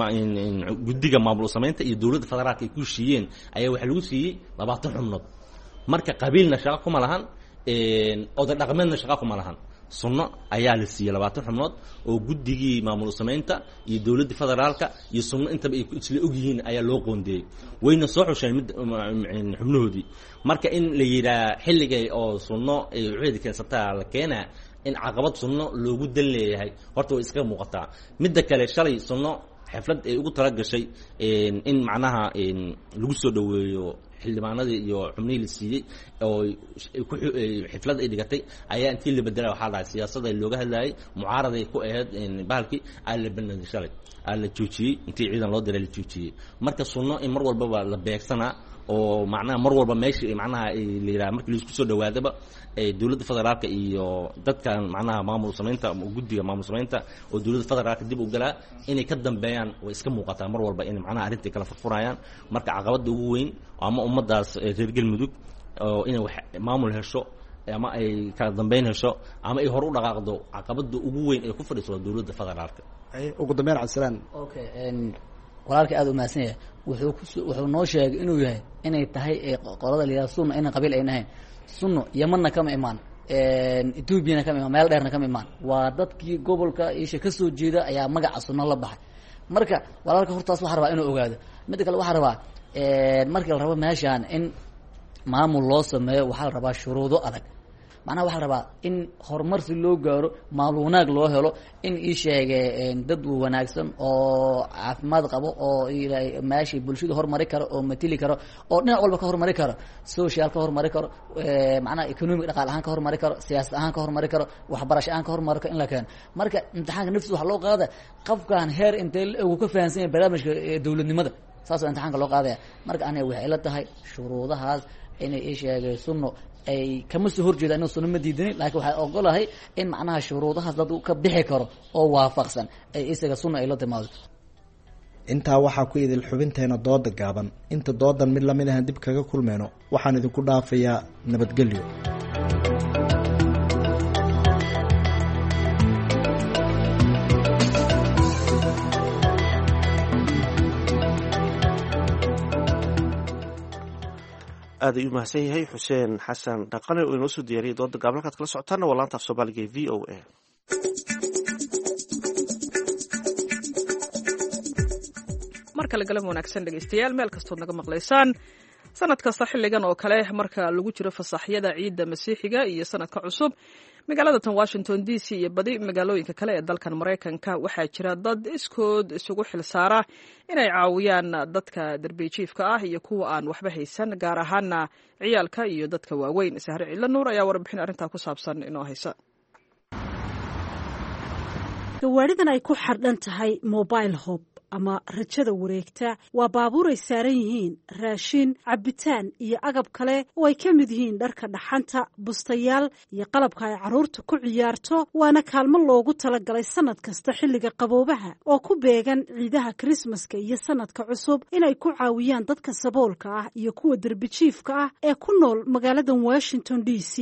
guddiga maamul samaynta iyo dowladda federaalka ay ku heshiiyeen ayaa waxa lagu siiyey 20 xubnood marka qabiilna shaqo kuma lahan oday dhaqameedna shaqo kuma lahan sunno ayaa la siiyey 20 xubnood oo guddigii maamul samaynta iyo dowladda federaalka iyo sunno intaba ay isla ogyihiin ayaa loo qoondeeyey wayna soo xusheen mid xubnahoodii marka in la yidhaa xilligay oo sunno ay wixii keensataa la keenaa in caqabad sunno loogu dan leeyahay horta way iska muuqataa midda kale shalay sunno xaflad ay ugu talagashay in macnaha lagu soo dhaweeyo xildhibaanadii iyo xubnihii la siiyey oo xaflad ay dhigatay ayaa intii la bedelay waxaa dhahay siyaasada looga hadlayay mucaaraday ku ahayd bahalkii aa la banaaday shalay aa la joojiyey intii ciidan loo diray la joojiyey marka sunno in mar walbaba la beegsanaa oo macnaha mar walba meesha macnaha la yiraahdo markii la isku soo dhawaadaba dowladda federaalka iyo dadkan macnaha maamul samaynta guddiga maamul samaynta oo dowladda federaalka dib u galaa inay ka dambeeyaan way iska muuqataa mar walba in macnaha arrintii kala furfurayaan marka caqabada ugu weyn ama ummadaas reer galmudug oo inay wax maamul hesho ama ay kala dambeyn hesho ama ay hor u dhaqaaqdo caqabada ugu weyn ee ku fadhiso dowladda federaalka ugu dambeyn cabdisalaan okay walaalka aad u mahadsan yahay wuxuu noo sheegay inuu yahay inay tahay qolada la yiraahdo sunno inay qabiil ay nahayn sunno yamanna kama imaan etoobiyana kama imaan meel dheerna kama imaan waa dadkii gobolka isha ka soo jeeda ayaa magaca sunno la baxay marka walaalka hortaas waxaa rabaa inuu ogaado midda kale waxaa rabaa markii la rabo meeshaan in maamul loo sameeyo waxaa la rabaa shuruudo adag macnaha waxaa la rabaa in horumar si loo gaaro maamul wanaag loo helo in ii sheegay dad wanaagsan oo caafimaad qabo oo meeshii bulshada horumari karo oo matili karo oo dhinac walba ka horumari karo social ka horumari karo macnaha economic dhaqaale ahaan ka horumari karo siyaasad ahaan ka horumari karo waxbarasho ahaan ka horumari karo in la keeno marka imtixaanka naftiisa waxaa loo qaada qofkan heer intee uu ka fahansan yahay barnaamijka dowladnimada saasoo imtixaanka loo qaadaya. marka aniga waxay ila tahay shuruudahaas inay ii sheegay sunno ay kama soo horjeeda inuu sunno ma diidanin, laakiin waxay ogolahay in macnaha shuruudahaas dad uu ka bixi karo oo waafaqsan ay isaga sunno ay la timaado. intaa waxaa ku idil xubinteena dooda gaaban. inta doodan mid lamid ahan dib kaga kulmeyno waxaan idinku dhaafayaa nabadgelyo. aad ayuu mahadsan yahay xuseen xasan dhaqane oo inoo soo diyaariyay dooda gaaban. halkaad kala socotaana waa laanta af soomaaliga ee v o a. mar kale galab wanaagsan dhegaystayaal, meel kastood naga maqlaysaan. sanad kasta xilligan oo kale marka lagu jiro fasaxyada ciidda masiixiga iyo sanadka cusub, magaalada tan Washington DC iyo badi magaalooyinka kale ee dalkan Mareykanka waxaa jira dad iskood isugu xilsaara inay caawiyaan dadka darbijiifka ah iyo kuwa aan waxba haysan, gaar ahaana ciyaalka iyo dadka waaweyn. Sahre Ciidla Nuur ayaa warbixin arrintaa ku saabsan inoo haysa. gawaaridan ay ku xardhan tahay mobile hub ama rajada wareegta waa baabuur ay saaran yihiin raashin, cabitaan iyo agab kale oo ay ka mid yihiin dharka dhaxanta, bustayaal iyo qalabka ay carruurta ku ciyaarto. waana kaalmo loogu talagalay sanad kasta xilliga qaboobaha oo ku beegan ciidaha Krismaska iyo sanadka cusub inay ku caawiyaan dadka saboolka ah iyo kuwa darbijiifka ah ee ku nool magaaladan Washington DC.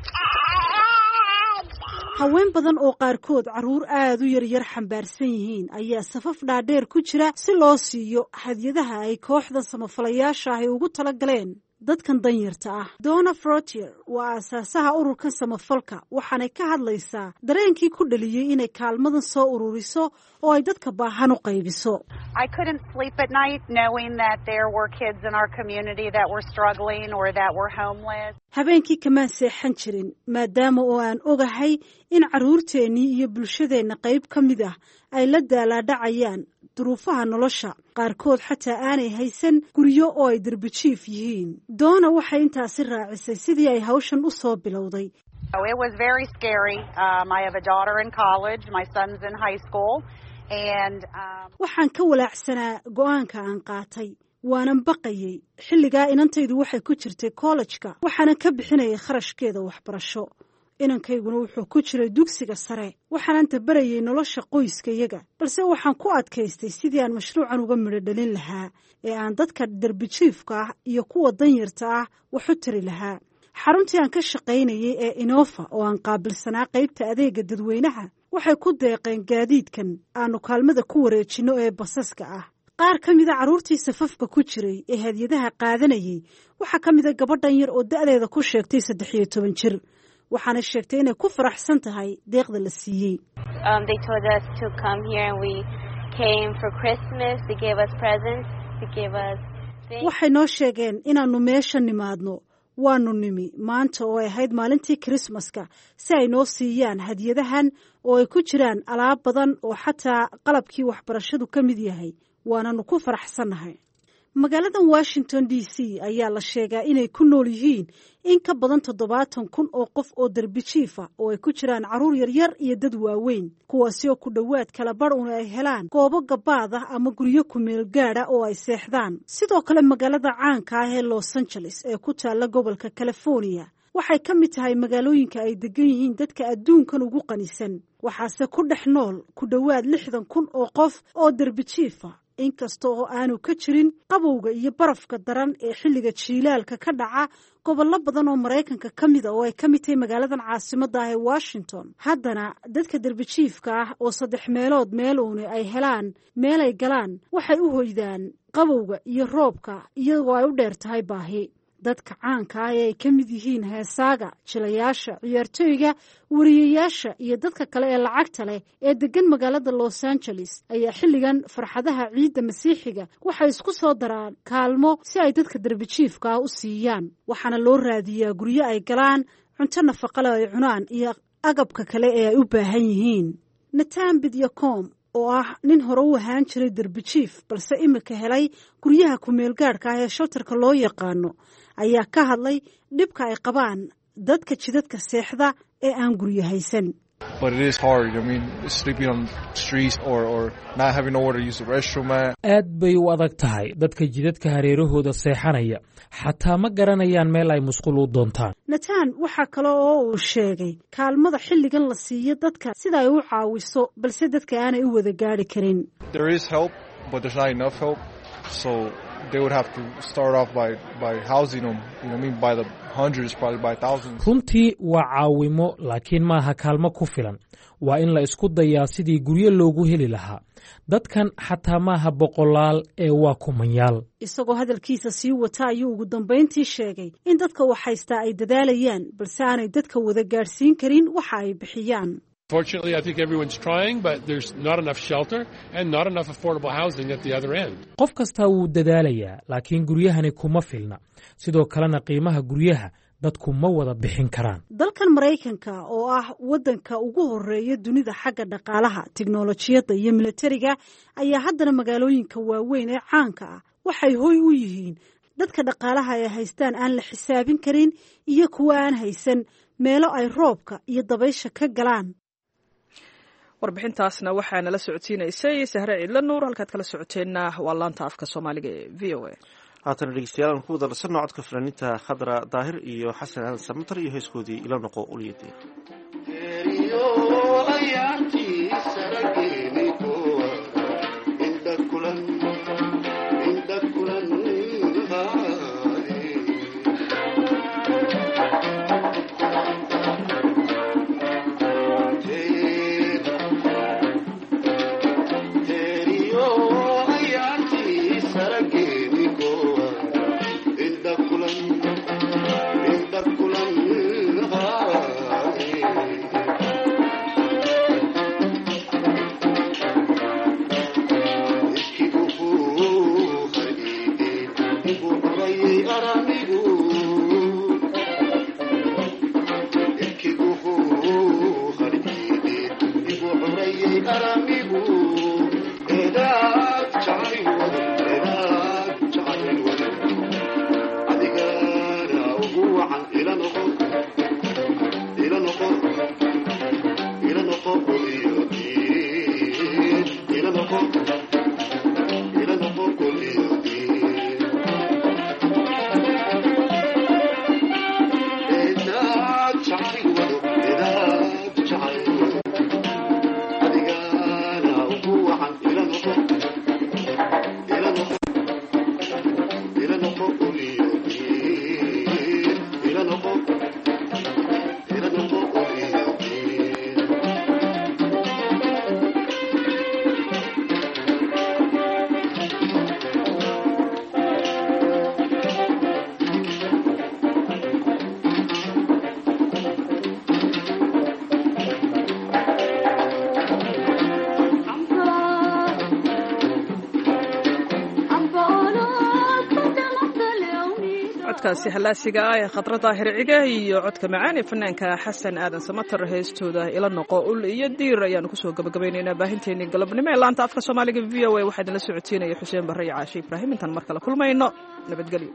haween badan oo qaarkood carruur aad u yaryar xambaarsan yihiin ayaa safaf dhaadheer ku jira si loo siiyo hadyadaha ay kooxda samafalayaasha ahi ugu talagaleen dadkan danyarta ah. Donna Frontier waa aasaasaha ururkan samafalka, waxaanay ka hadlaysaa dareenkii ku dhaliyey inay kaalmadan soo ururiso oo ay dadka baahan u qaybiso. I couldn't sleep at night knowing that there were kids in our community that were struggling or that were homeless. habeenkii kamaan seexan jirin maadaama oo aan ogahay in carruurteennii iyo bulshadeenna qayb ka mid ah ay la daalaadhacayaan duruufaha nolosha, qaarkood xataa aanay haysan guryo oo ay darbijiif yihiin. Doona waxay intaasi raacisay sidii ay hawshan u soo bilowday. It was very scary. I have a daughter in college, my son's in high school, and waxaan ka walaacsanaa go'aanka aan qaatay. waanan baqayay xilligaa inantaydu waxay ku jirtay kollejka, waxaanan ka bixinayay kharashkeeda waxbarasho. inankayguna wuxuu ku jiray dugsiga sare, waxaanan tabarayay nolosha qoyskayaga, balse waxaan ku adkaystay sidii aan mashruucan uga midho dhalin lahaa ee aan dadka darbijiifka ah iyo kuwa danyarta ah wax u tari lahaa. xaruntii aan ka shaqaynayay ee Innova oo aan qaabilsanaa qaybta adeega dadweynaha waxay ku deeqeen gaadiidkan aanu kaalmada ku wareejino ee basaska ah. qaar ka mid a carruurtii safafka ku jiray ee hadyadaha qaadanayay waxaa ka mid a gabadhan yar oo da'deeda ku sheegtay 13 jir, waxaana sheegtay inay ku faraxsan tahay deeqda la siiyey. They told us to come here and we came for Christmas. They gave us presents. They gave us things. waxay noo sheegeen inaannu meesha nimaadno. waanu nimi maanta oo ay ahayd maalintii Krismaska si ay noo siiyaan hadyadahan oo ay ku jiraan alaab badan oo xataa qalabkii waxbarashadu ka mid yahay. waananu ku faraxsannahay. magaaladan Washington DC ayaa la sheegaa inay ku nool yihiin in ka badan 70,000 oo qof oo darbijiifa oo ay ku jiraan carruur yaryar iyo dad waaweyn, kuwaasi oo ku dhowaad kala bar un ay helaan goobo gabaad ah ama guryo ku meel gaadha oo ay seexdaan. sidoo kale magaalada caanka ah ee Los Angeles ee ku taalla gobolka California waxay ka mid tahay magaalooyinka ay degan yihiin dadka adduunkan ugu qanisan, waxaase ku dhex nool ku dhowaad 60,000 oo qof oo darbijiifa, inkasta oo aanu ka jirin qabowga iyo barafka daran ee xilliga jiilaalka ka dhaca gobollo badan oo Mareykanka ka mid ah oo ay ka mid tahay magaaladan caasimadda ah ee Washington. haddana dadka darbijiifka ah oo 3 meelood meel uun ay helaan meel ay galaan waxay u hoydaan qabowga iyo roobka iyagoo ay u dheer tahay baahi. dadka caanka ah ee ay ka mid yihiin heesaaga, jilayaasha, ciyaartooyga, wariyayaasha iyo dadka kale ee lacagta leh ee degan magaalada Los Angeles ayaa xilligan farxadaha ciidda masiixiga waxay isku soo daraan kaalmo si ay dadka darbijiifka ah u siiyaan. waxaana loo raadiyaa guryo ay galaan, cunto nafaqo leh ay cunaan iyo agabka kale ee ay u baahan yihiin. Nathan Bidyakom oo ah nin hore u ahaan jiray darbijiif balse imika helay guryaha ku meel gaadhka ah ee shelterka loo yaqaano ayaa ka hadlay dhibka ay qabaan dadka jidadka seexda ee aan guryo haysan. But it is hard. I mean, sleeping on streets or not having nowhere to use the restroom at. aad bay u adag tahay dadka jidadka hareerahooda seexanaya xataa ma garanayaan meel ay musqul u doontaan. natan waxaa kale oo uu sheegay kaalmada xilligan la siiyo dadka sida ay u caawiso balse dadka aanay u wada gaari karin. There is help, but there's not enough help. So they would have to start off by housing them, you know, I mean, by the hundreds, probably by thousands. runtii waa caawimo laakiin maaha kaalmo ku filan. waa in la isku dayaa sidii guryo loogu heli lahaa. dadkan xataa maaha boqolaal ee waa kumanyaal. isagoo hadalkiisa sii wata ayuu ugu dambayntii sheegay in dadka wax haystaa ay dadaalayaan balse aanay dadka wada gaadhsiin karin waxa ay bixiyaan. Fortunately, I think everyone's trying, but there's not enough shelter and not enough affordable housing at the other end. qof kastaa wuu dadaalayaa laakiin guryahani kuma filna. sidoo kalena qiimaha guryaha dadku ma wada bixin karaan. dalkan maraykanka oo ah waddanka ugu horeeya dunida xagga dhaqaalaha tiknolojiyadda iyo militariga ayaa haddana magaalooyinka waaweyn ee caanka ah waxay hoy u yihiin dadka dhaqaalaha ay haystaan aan la xisaabin karin iyo kuwa aan haysan meelo ay roobka iyo dabaysha ka galaan. warbixintaasna waxaa nala socodsiinaysay sahre ciidla nuur halkaad kala socoteenna waa laanta afka soomaaliga ee v o a. haatana dhegeystayaal aan ku wada nasanno codka fanaaniinta khadra daahir iyo xasan aadan samatar iyo heeskoodii ila noqo uliyadii. codkaasi halaasiga ah ee khadra daahir ciga iyo codka macaan ee fanaanka xasan aadan samatar heestooda ila noqo ul iyo diir ayaanu kusoo gabagabaynaynaa baahinteenii galabnimo ee laanta afka soomaaliga v o a waxaa idinla socodsiinaya xuseen barre iyo caashe ibraahim intaan mar kale kulmayno nabadgelyo.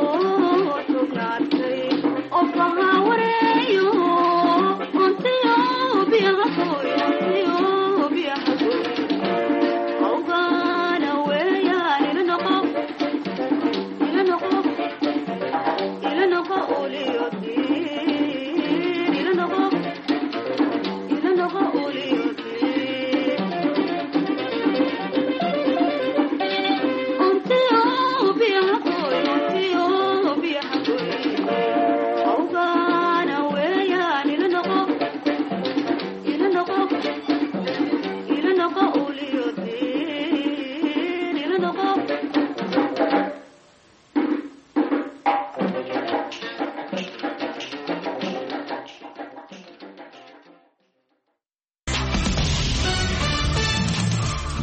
Oh,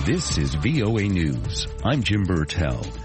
This is VOA News. I'm Jim Burtell.